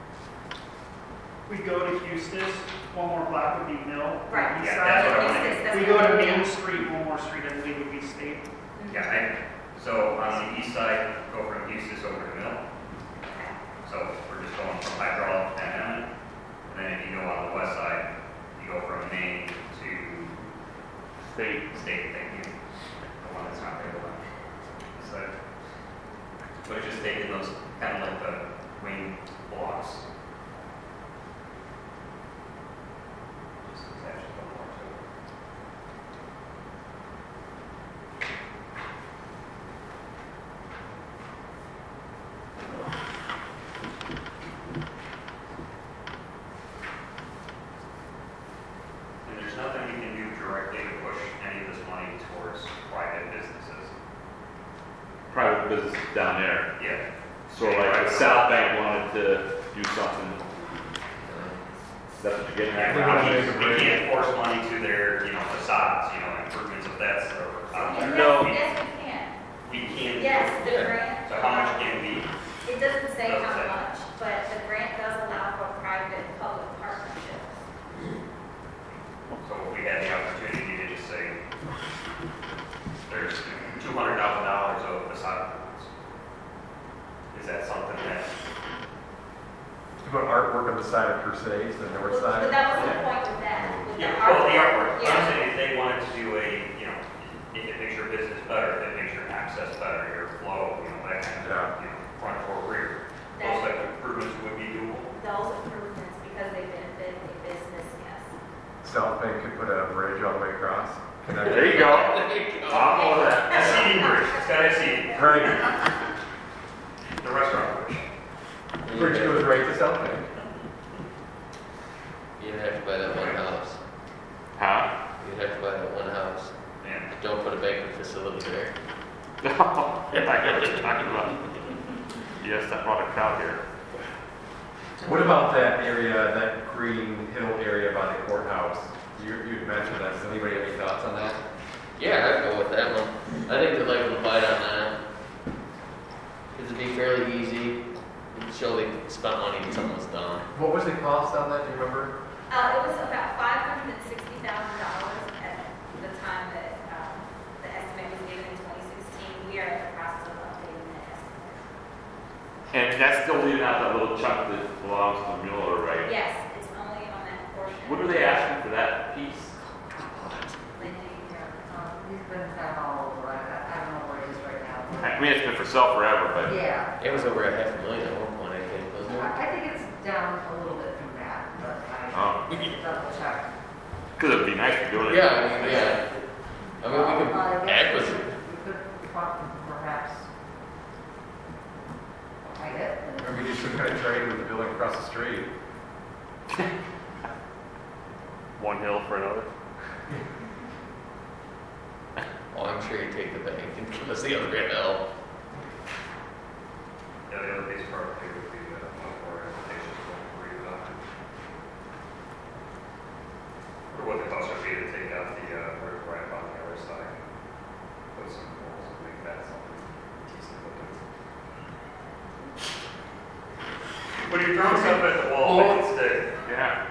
We go to Eustis, one more block would be Mill. Right. East Yeah, side. that's what I Eustis, that's We what go to we're Main doing. Street, one more street, I believe would be State. Yeah, so on the east side, go from Eustis over to Mill. Okay. So we're just going from hydraulic to Emmett. And then if you go on the west side, you go from Maine to State. State, thank you. The one that's not there, the one. So it's just taking those, kind of like the wing blocks. Just attach a little more to it. And there's nothing we can do directly to push any of this money towards private businesses. Private businesses down there. Yeah. So like the South Bank wanted to do something. That's what you're getting at. We can't force money to their, facades, improvements of that sort. Yes, No. yes, we can. We can. Yes, the grant. So how much can we? It doesn't say Doesn't how say. much, but the grant does allow for private and public partnerships. So if we had the opportunity to just say, there's $200,000 of facade improvements. Is that something that put artwork on the side of Crusades, the north side. But that was the point with that, with the Yeah, well, the artwork, Yeah. I'm saying if they wanted to do a, if it makes your business better, if it makes your access better, your flow, that kind of, front or rear, those type of improvements would be doable. Those improvements, because they benefit the business, yes. South Bank could put a bridge all the way across. Connect- There you go. I'm all that. A seating bridge, it's got a seating, Right. the restaurant bridge. Bridge goes right to South Bank. You'd have to buy that one house. Huh? You'd have to buy that one house. Yeah. Don't put a banquet facility there. No, I know what you're talking about. Yes, that brought a crowd here. What about that area, that green hill area by the courthouse? You'd mentioned that. Does anybody have any thoughts on that? Yeah, I'd go with that one. I think the lake would bite on that. Because it'd be fairly easy. It'd show they spent money and something was done. What was the cost on that? Do you remember? It was about $560,000 at the time that the estimate was given in 2016. We are in the process of updating that estimate. And that's still leaving out that little chunk that belongs to Mueller, right? Yes, it's only on that portion. What are they asking for that piece? Lindsay, He's been kind of all over. I don't know where he is right now. I mean, it's been for sale forever, but Yeah. It was over $500,000 at one point, I think, wasn't it? I think it's down a little bit from that, but Oh. I double check. because it'd be nice to do it. Yeah, I mean, yeah. I mean, we could act with it. We could perhaps hide it. Or we just kind of trade with the building across the street. One hill for another. Oh, I'm sure you'd take the bank and give us the other hill. Yeah, the other piece of property would be, one for invitations for redesign. Or what the cost would be to take out the, roof ramp on the other side. Put some walls and make that something decent looking. When you throw stuff at the wall, make it stick. Yeah.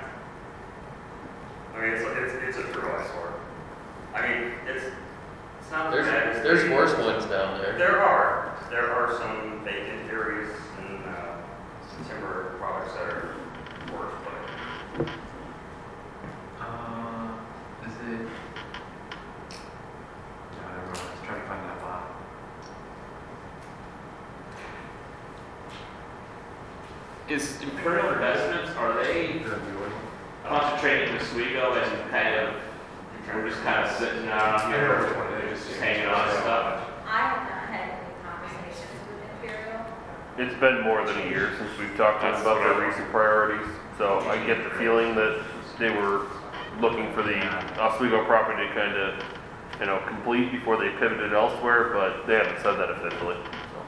I mean, it's a true eyesore. I mean, it's not as bad as There's the- worse ones down there. There are some vacant areas and some timber products that are worse, but Is it? Yeah, I don't know. Let's try to find that lot. Is Imperial Investments, are they concentrating in Oswego and kind of, we're just kind of sitting around here, just hanging on stuff? I have not had any conversations with Imperial. It's been more than a year since we've talked to them about their recent priorities, so I get the feeling that they were looking for the Oswego property to kind of, complete before they pivoted elsewhere, but they haven't said that officially. So.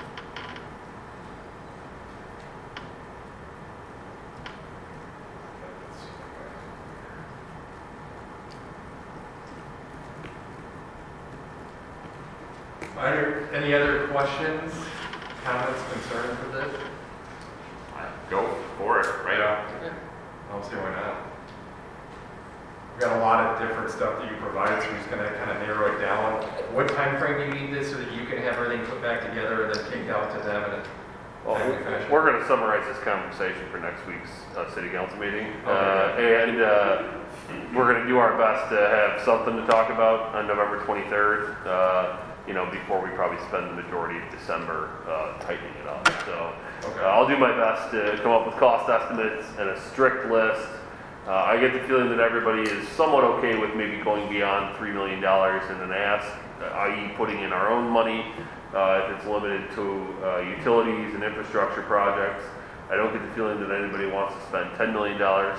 Are there any other questions, comments, concerns with this? Go for it, right? I don't see why not. We've got a lot of different stuff that you provide, so we're just gonna kind of narrow it down. What time frame do you need this so that you can have everything put back together and then kicked out to them and Well, we're going to summarize this conversation for next week's city council meeting. Okay. We're going to do our best to have something to talk about on November 23rd, before we probably spend the majority of December tightening it up. So Okay. I'll do my best to come up with cost estimates and a strict list. I get the feeling that everybody is somewhat okay with maybe going beyond $3 million in an ask, i.e. putting in our own money. If it's limited to utilities and infrastructure projects. I don't get the feeling that anybody wants to spend $10 million.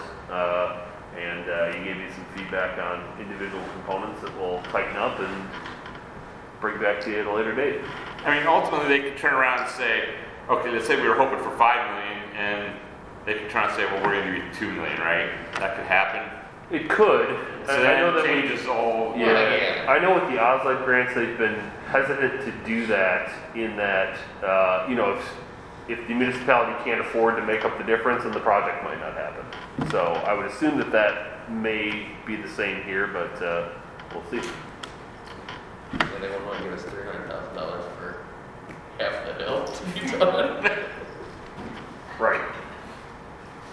And you gave me some feedback on individual components that we'll tighten up and bring back to you at a later date. I mean, ultimately, they could turn around and say, okay, let's say we were hoping for $5 million, and they could try and say, well, we're going to give you $2 million, right? That could happen. It could. So I that know that changes all. Yeah, I know with the OSLID grants, they've been hesitant to do that in that, if the municipality can't afford to make up the difference, then the project might not happen. So I would assume that may be the same here, but we'll see. Yeah, they won't want to give us $300,000 for half the hill to be done. Right.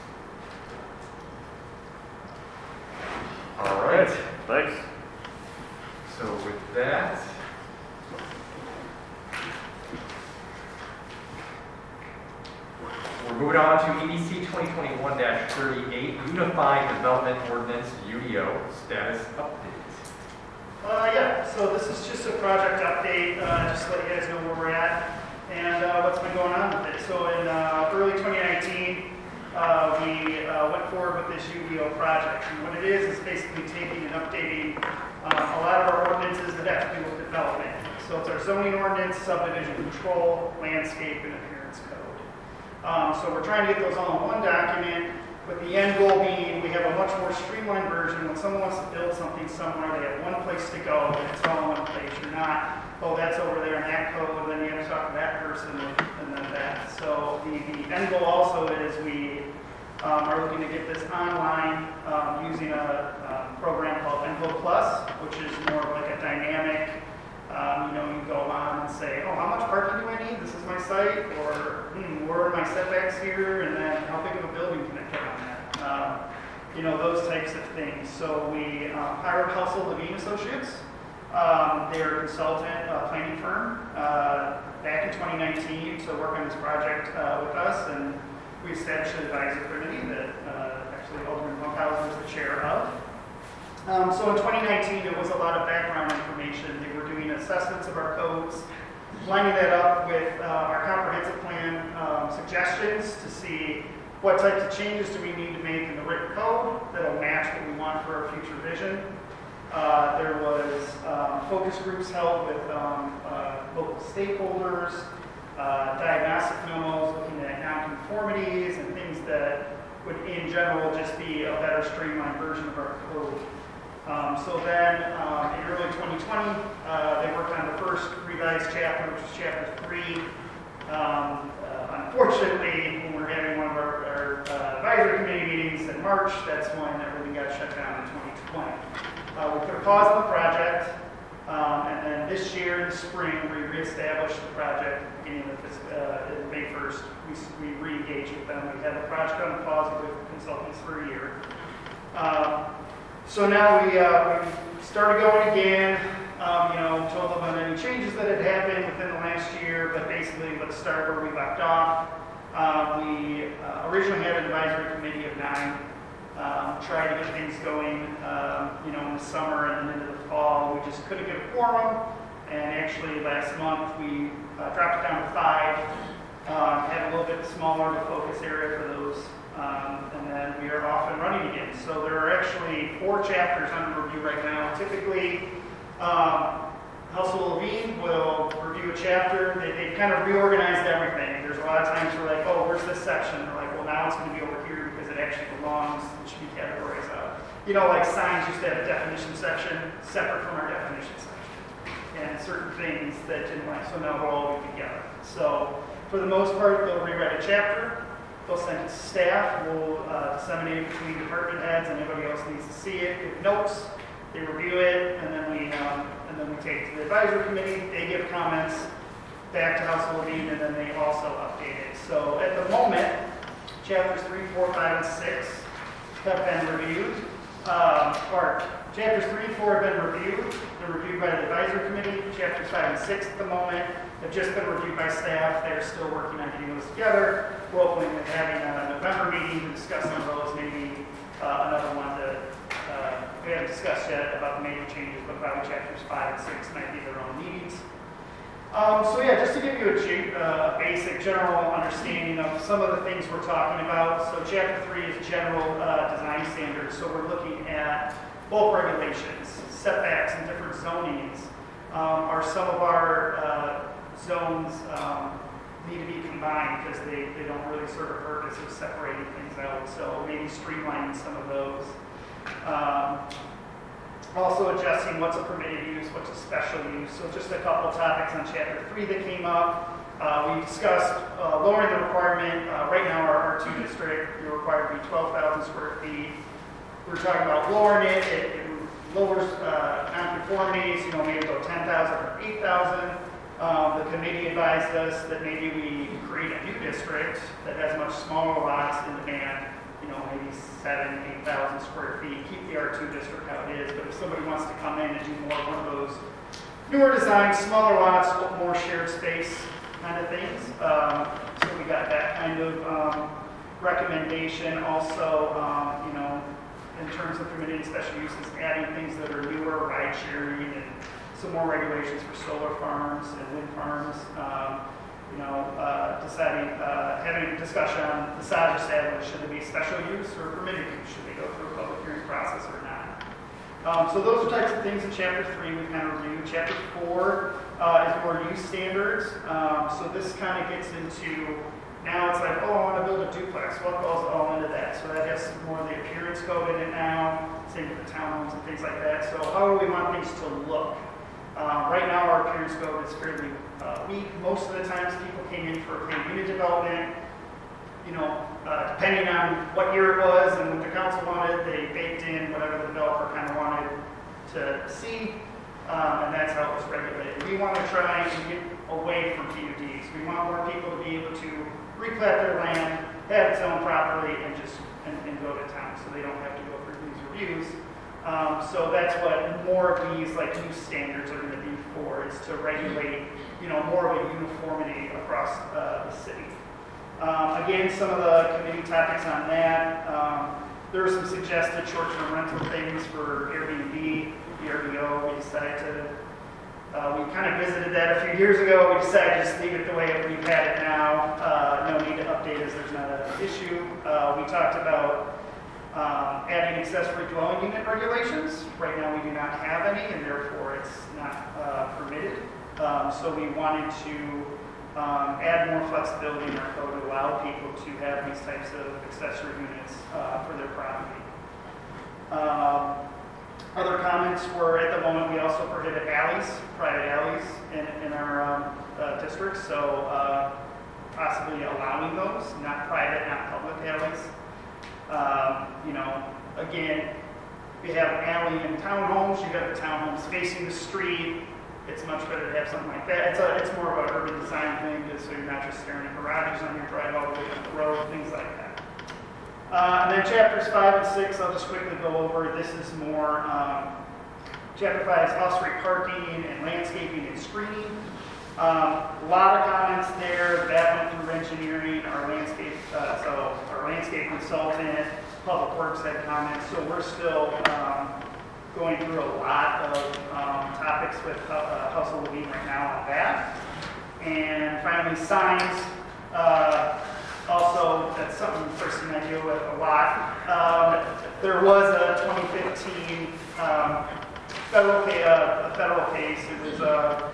moving on to EDC 2021-38, Unified Development Ordinance, UDO, status update. Yeah, so this is just a project update, just to let you guys know where we're at and what's been going on with it. So in early 2019, we went forward with this UDO project. And what it is basically taking and updating a lot of our ordinances that have to do with development. So it's our zoning ordinance, subdivision control, landscape, and appearance code. So we're trying to get those all in one document, with the end goal being we have a much more streamlined version. When someone wants to build something somewhere, they have one place to go, and it's all in one place. You're not, oh, that's over there in that code, and then you have to talk to that person, and then that. So the end goal also is we are looking to get this online using a program called Envelope Plus, which is more of like a dynamic, you go on and say, oh, how much parking do I need? This is my site, or where are my setbacks here, and then how big of a building can I put on that? Those types of things. So we hired Hustle Levine Associates. They're a consultant planning firm back in 2019 to work on this project with us, and we established an advisory committee that actually Alderman Bunkhausen is the chair of. So in 2019, it was a lot of background information. They were doing assessments of our codes, lining that up with our comprehensive plan suggestions to see what types of changes do we need to make in the written code that will match what we want for our future vision. There was focus groups held with local stakeholders, diagnostic memos looking at nonconformities and things that would in general just be a better streamlined version of our code. So then in early 2020, they worked on the first revised chapter, which was chapter 3. Unfortunately, when we're having one of our advisory committee meetings in March, that's when everything got shut down in 2020. We put a pause on the project, and then this year in the spring, we reestablished the project beginning of May 1st. We re-engaged with them. We had the project on pause with consultants for a year. So now we started going again, told them on any changes that had happened within the last year, but basically let's start where we left off. We originally had an advisory committee of 9, tried to get things going, in the summer and then into the fall. We just couldn't get a quorum, and actually last month we dropped it down to 5, had a little bit smaller of a focus area for those. And then we are off and running again. So there are actually 4 chapters under review right now. Typically, Hustle Levine will review a chapter. They kind of reorganized everything. There's a lot of times we're like, oh, where's this section? They're like, well, now it's going to be over here because it actually belongs. It should be categorized out. Like signs used to have a definition section separate from our definition section. And certain things that didn't like, so now they'll all be together. So for the most part, they'll rewrite a chapter. They'll send it to staff. We'll disseminate it between department heads, and anybody else needs to see it. Give notes. They review it, and then we take it to the advisory committee. They give comments back to House Levine, and then they also update it. So at the moment, chapters 3, 4, 5, and 6 have been reviewed. Or chapters 3 and 4 have been reviewed. They're reviewed by the advisory committee. Chapters 5 and 6 at the moment have just been reviewed by staff. They're still working on getting those together. We're hoping that having a November meeting to discuss some of those, maybe another one that we haven't discussed yet about the major changes, but probably chapters 5 and 6 might be their own meetings. So yeah, just to give you a basic general understanding of some of the things we're talking about. So chapter 3 is general design standards. So we're looking at bulk regulations, setbacks, and different zonings. Are some of our zones need to be combined because they don't really serve a purpose of separating things out. So maybe streamlining some of those. Also adjusting what's a permitted use, what's a special use. So just a couple topics on chapter 3 that came up. We discussed lowering the requirement. Right now our R2 district, you're required to be 12,000 square feet. We were talking about lowering it. It lowers nonconformities, maybe go 10,000 or 8,000. The committee advised us that maybe we create a new district that has much smaller lots in demand, maybe 7,000, 8,000 square feet. Keep the R2 district how it is, but if somebody wants to come in and do more of one of those newer designs, smaller lots, more shared space kind of things, so we got that kind of recommendation. Also, in terms of permitting special uses, adding things that are newer, ride sharing, and some more regulations for solar farms and wind farms. Having a discussion on the size established, should it be special use or permitted use? Should they go through a public hearing process or not? So those are types of things in Chapter 3 we kind of reviewed. Chapter 4 is more use standards. So this kind of gets into, now it's like, oh, I want to build a duplex. What goes all into that? So that has more of the appearance code in it now, same with the townhomes and things like that. So how do we want things to look? Right now, our appearance code is fairly weak. Most of the times, people came in for planned unit development. Depending on what year it was and what the council wanted, they baked in whatever the developer kind of wanted to see, and that's how it was regulated. We want to try and get away from PUDs. We want more people to be able to replat their land, have it zoned properly, and go to town, so they don't have to go through these reviews. So that's what more of these like new standards are going to be for, is to regulate, more of a uniformity across the city. Again, some of the committee topics on that. There were some suggested short-term rental things for Airbnb, VRBO. We decided to, we kind of visited that a few years ago. We decided to just leave it the way we've had it now. No need to update as there's not an issue. We talked about adding accessory dwelling unit regulations. Right now we do not have any, and therefore it's not permitted. So we wanted to add more flexibility in our code to allow people to have these types of accessory units for their property. Other comments were, at the moment, we also prohibit alleys, private alleys in our districts. So possibly allowing those, not private, not public alleys. Again, we have an alley in townhomes. You have the townhomes facing the street. It's much better to have something like that. It's more of an urban design thing, so you're not just staring at garages on your drive all the way up the road, things like that. And then chapters 5 and 6, I'll just quickly go over. This is more, chapter 5 is off-street parking and landscaping and screening. A lot of comments there. That went through engineering, our landscape consultant, Public Works had comments. So we're still going through a lot of topics with House of Levine right now on that. And finally, signs. Also, that's something personally I deal with a lot. There was a 2015 federal case. It was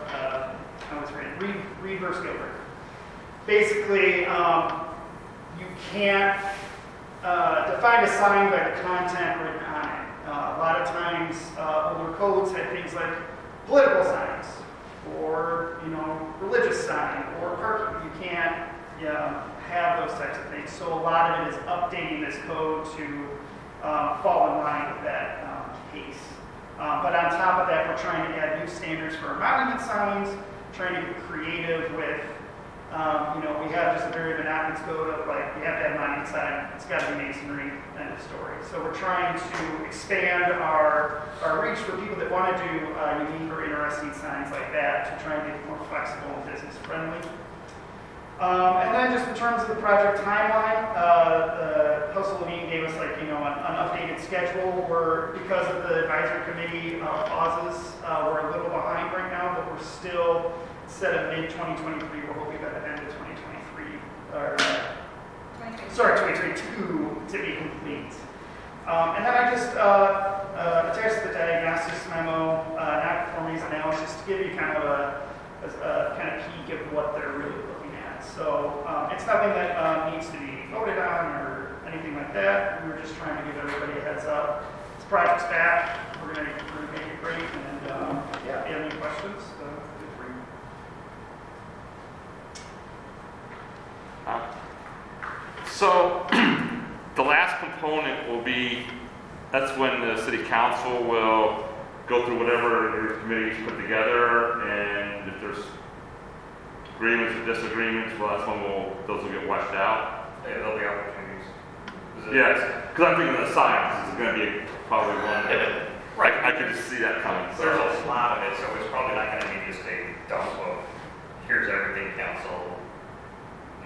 Reed versus Gilbert. Basically, you can't define a sign by the content written on it. A lot of times, older codes had things like political signs, or religious sign, or parking. You can't have those types of things. So a lot of it is updating this code to fall in line with that case. But on top of that, we're trying to add new standards for our monument signs, trying to be creative with, we have just a very monotonous code of like, you have to have a monument sign, it's got to be masonry, end of story. So we're trying to expand our reach for people that want to do unique or interesting signs like that, to try and make it more flexible and business friendly. And then just in terms of the project timeline, House of Levine gave us an updated schedule. Because of the advisory committee pauses, we're a little behind right now, but we're still, instead of mid-2023, we're hoping by the end of 2023, or 2022 to be complete. And then I just attached the diagnostics memo, non-conformities analysis, to give you kind of a peek of what they're really looking at. So it's nothing that needs to be voted on or anything like that. We were just trying to give everybody a heads up. This project's back. We're gonna make it great. And if you have any questions, feel free. So the last component will be, that's when the city council will go through whatever your committees put together, and if there's agreements or disagreements, well, that's when those will get washed out. Yeah, there'll be opportunities. Yes, because I'm thinking the signs is going to be probably one. Right. I could just see that coming. So. There's a lot of it, so it's probably not going to be just a dump of, here's everything council,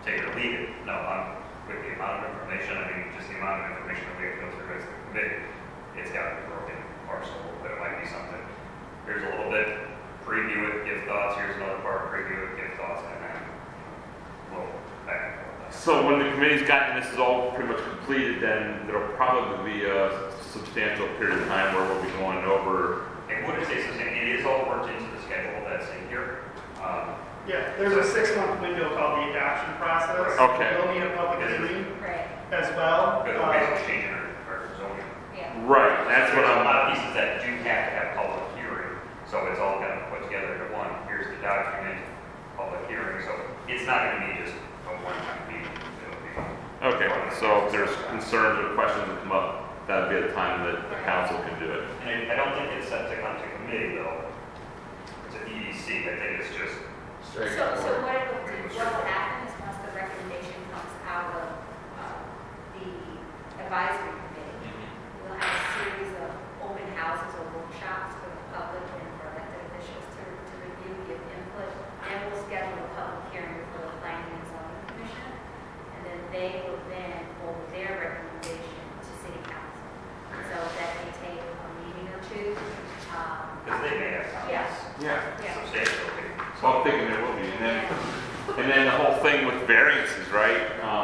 take it or leave it. No, with the amount of information, I mean, just the amount of information that we have to go through as the committee, it's got to be broken parcel, but it might be something. Here's a little bit, preview it, give thoughts, here's another part, preview it, give thoughts, and then we'll back and forth. So when the committee's gotten this is all pretty much completed, then there'll probably be a substantial period of time where we'll be going over. And what is it, it is all worked into the schedule that's in here. Yeah, there's a 6-month window called the adoption process. Okay. They'll need a public hearing Right, as well. But it'll basically change our zoning. yeah. Right, that's what There's a I'm. lot of pieces that do have to have public hearing, so it's all kind of put together into one. Here's the document, public hearing, so it's not going to be just a one-time meeting. It'll be. Okay, so if there's concerns or questions that come up, that'd be the time that the council can do it. And I don't think it's set to come to committee though. It's an EDC. I think it's just. So what it will do, what will happen is once the recommendation comes out of the advisory committee, we'll have a series of open houses or workshops for the public and for elected officials to review, give input, and we'll schedule a public hearing for the planning and zoning commission, and then they will then forward their recommendation to city council. So that may take a meeting or two. Because they may have some. Yeah. Yeah. Yeah. Substantial. So I'm thinking there will be, and then the whole thing with variances, right?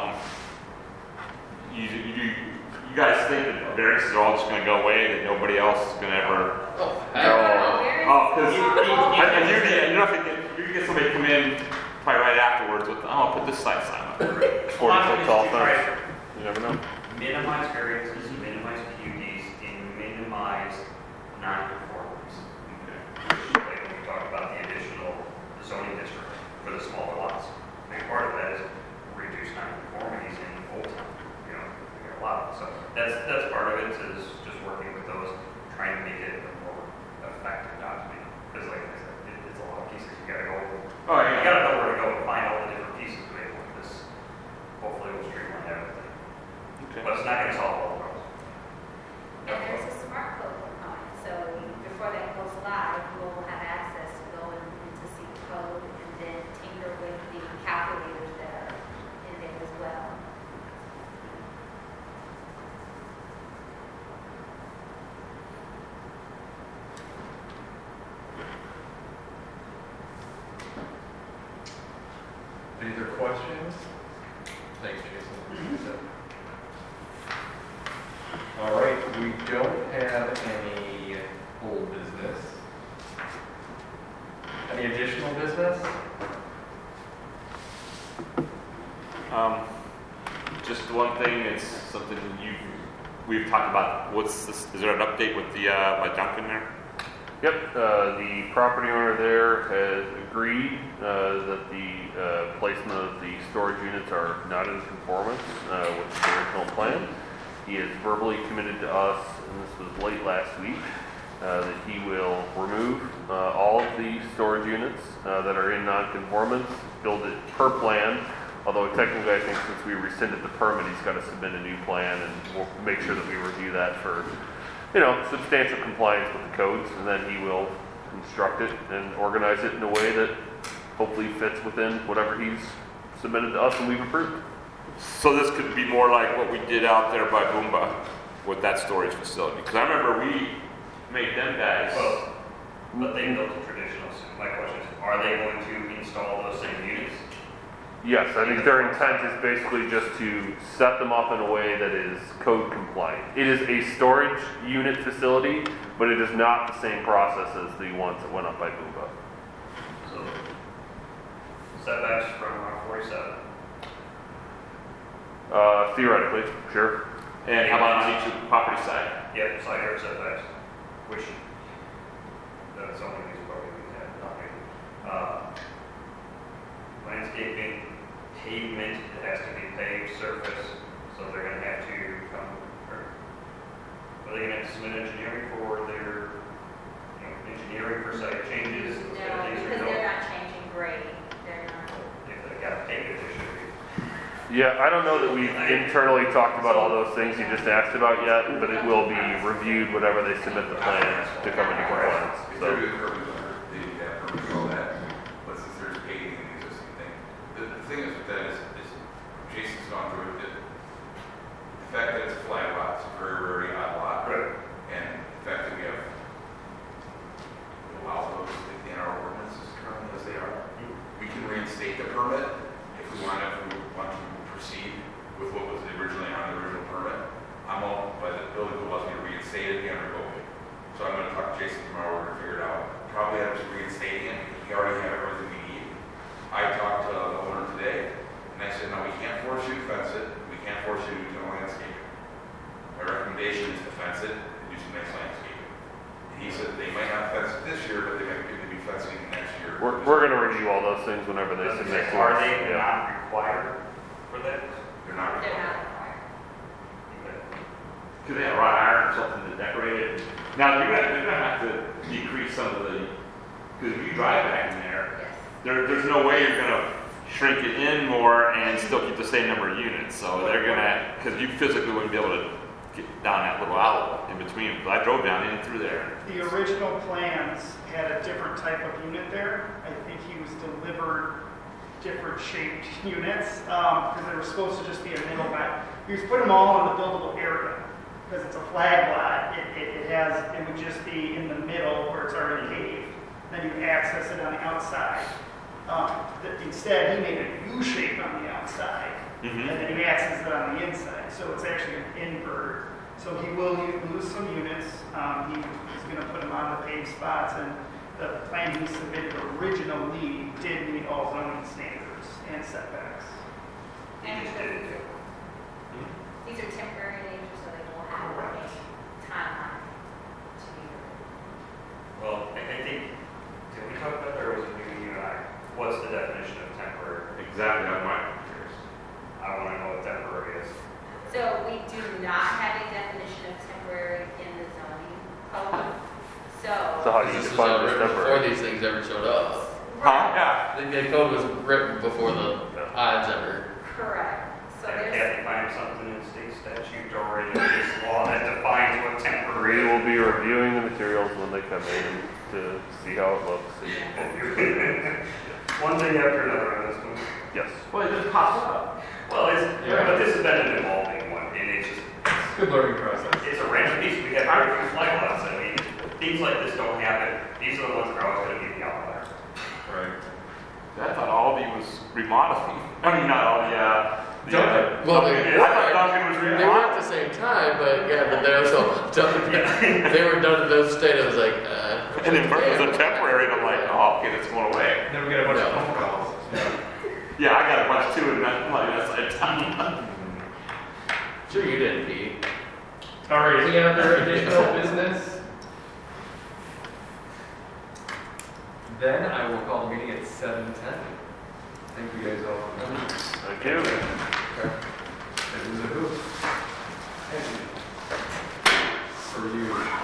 You guys think that variances are all just going to go away, that nobody else is going to ever? Because you know, if you get somebody come in probably right afterwards with, I'll put this sign up. 40-foot tall fence. You never know. Minimize variances, minimize PUDs, and minimize non-conformities. Like when we talk about the additional zoning district for the smaller lots. A big part of that is reduce non-conformities in Old Town. You know, we got a lot. So that's part of it, is just working with those, trying to make it a more effective document. Because like I said, it's a lot of pieces. You gotta go. Oh, You yeah. gotta know where to go and find all the different pieces to make this. Hopefully, will streamline everything. Okay. But it's not gonna solve all the problems. And there's a smart code component, so before that goes live, we'll have access to go into see the code and then tinker with the calculators that are in there as well. Any other questions? Thanks, Jason. All right, we don't have any old business. Any additional business? Just one thing, it's something we've talked about. What's this? Is there an update with the by Duncan there? Yep, the property owner there has agreed that the placement of the storage units are not in conformance with the original plan. He has verbally committed to us, and this was late last week, that he will remove all of the storage units that are in non-conformance, build it per plan, although technically I think since we rescinded the permit, he's got to submit a new plan, and we'll make sure that we review that for substantial compliance with the codes, and then he will construct it and organize it in a way that hopefully fits within whatever he's submitted to us and we've approved. So this could be more like what we did out there by Boomba with that storage facility. Because I remember we made them guys. Well, but they built a traditional, so my question is, are they going to install those same units? Yes, I think their intent is basically just to set them up in a way that is code compliant. It is a storage unit facility, but it is not the same process as the ones that went up by Boomba. So setbacks from 47. Theoretically, sure. And how about on each property side? Yep, side yard setbacks, which that's only these probably we have not landscaping, pavement, it has to be paved surface, so they're gonna have to come, are they gonna have to submit engineering for their, engineering for site changes? No, those kind of things, or because no? they're not changing grade, they're not. If they gotta pave it, they should be. Yeah, I don't know that we've internally talked about all those things you just asked about yet, but it will be reviewed whenever they submit the plans to come into compliance. If So. they're doing curb gutter, they have permits for all that, but since there's paving and existing thing, the thing is with that is fence it, we can't force you to do no landscaping. My recommendation is to fence it and do some nice landscaping. And he said they might not fence it this year, but they might be fencing it next year. We're gonna review all those things whenever they submit to us. Are they Yeah. not required for that? They're not They're required. not required. Because they have wrought iron or something to decorate it. Now, you're gonna have to decrease some of the, because if you drive back in there, Yes. there's no way you're gonna shrink it in more and still keep the same number of units. So they're gonna, because you physically wouldn't be able to get down that little outlet in between. But I drove down in through there. The original plans had a different type of unit there. I think he was delivered different shaped units, because they were supposed to just be a middle back. He was putting them all in the buildable area, because it's a flag lot. It would just be in the middle where it's already paved. Then you access it on the outside. Instead, he made a U shape on the outside, and then he accesses it on the inside. So it's actually an invert. So he will lose some units. He is going to put them on the paved spots, and the plan he submitted originally did meet all zoning standards and setbacks. And Just didn't do. these are temporary in nature, so they will have a timeline to be. Well, I think, did we talk about, there was a new UI? What's the definition of temporary? Exactly, that's my curious. I want to know what temporary is. So we do not have a definition of temporary in the zoning code. So So, how do you This was define all this written before temporary? these things ever showed up. Huh? Yeah. The code was written before the odds ever. correct. So Have there's, Kathy find something in state statute or in this law that defines what We temporary will be reviewing the materials when they come in to see how it looks. One thing after another on this one. Yes. Well, it just pops up. Well, Yeah. but this has been an evolving one, and it's just, Good learning process. it's a random piece. We have very few flag lots. I mean, things like this don't happen. These are the ones that are always going to be the outlier. Right. I thought Aldi was remodeling. I mean, not Aldi, Dunkin'. Well, I thought Dunkin' was they were at remodeling. the same time, but yeah, but they also done. They were done in those state. I was like, And then first it was a temporary, and I'm like, oh, okay, it's going away. Then we get a bunch of No. phone calls. Yeah, I got a bunch too, and I'm like, that's like time. Sure, you didn't, Pete. All right, any other additional business? Then I will call the meeting at 7:10. Thank you guys all. Thank you. It was a hoot. For you.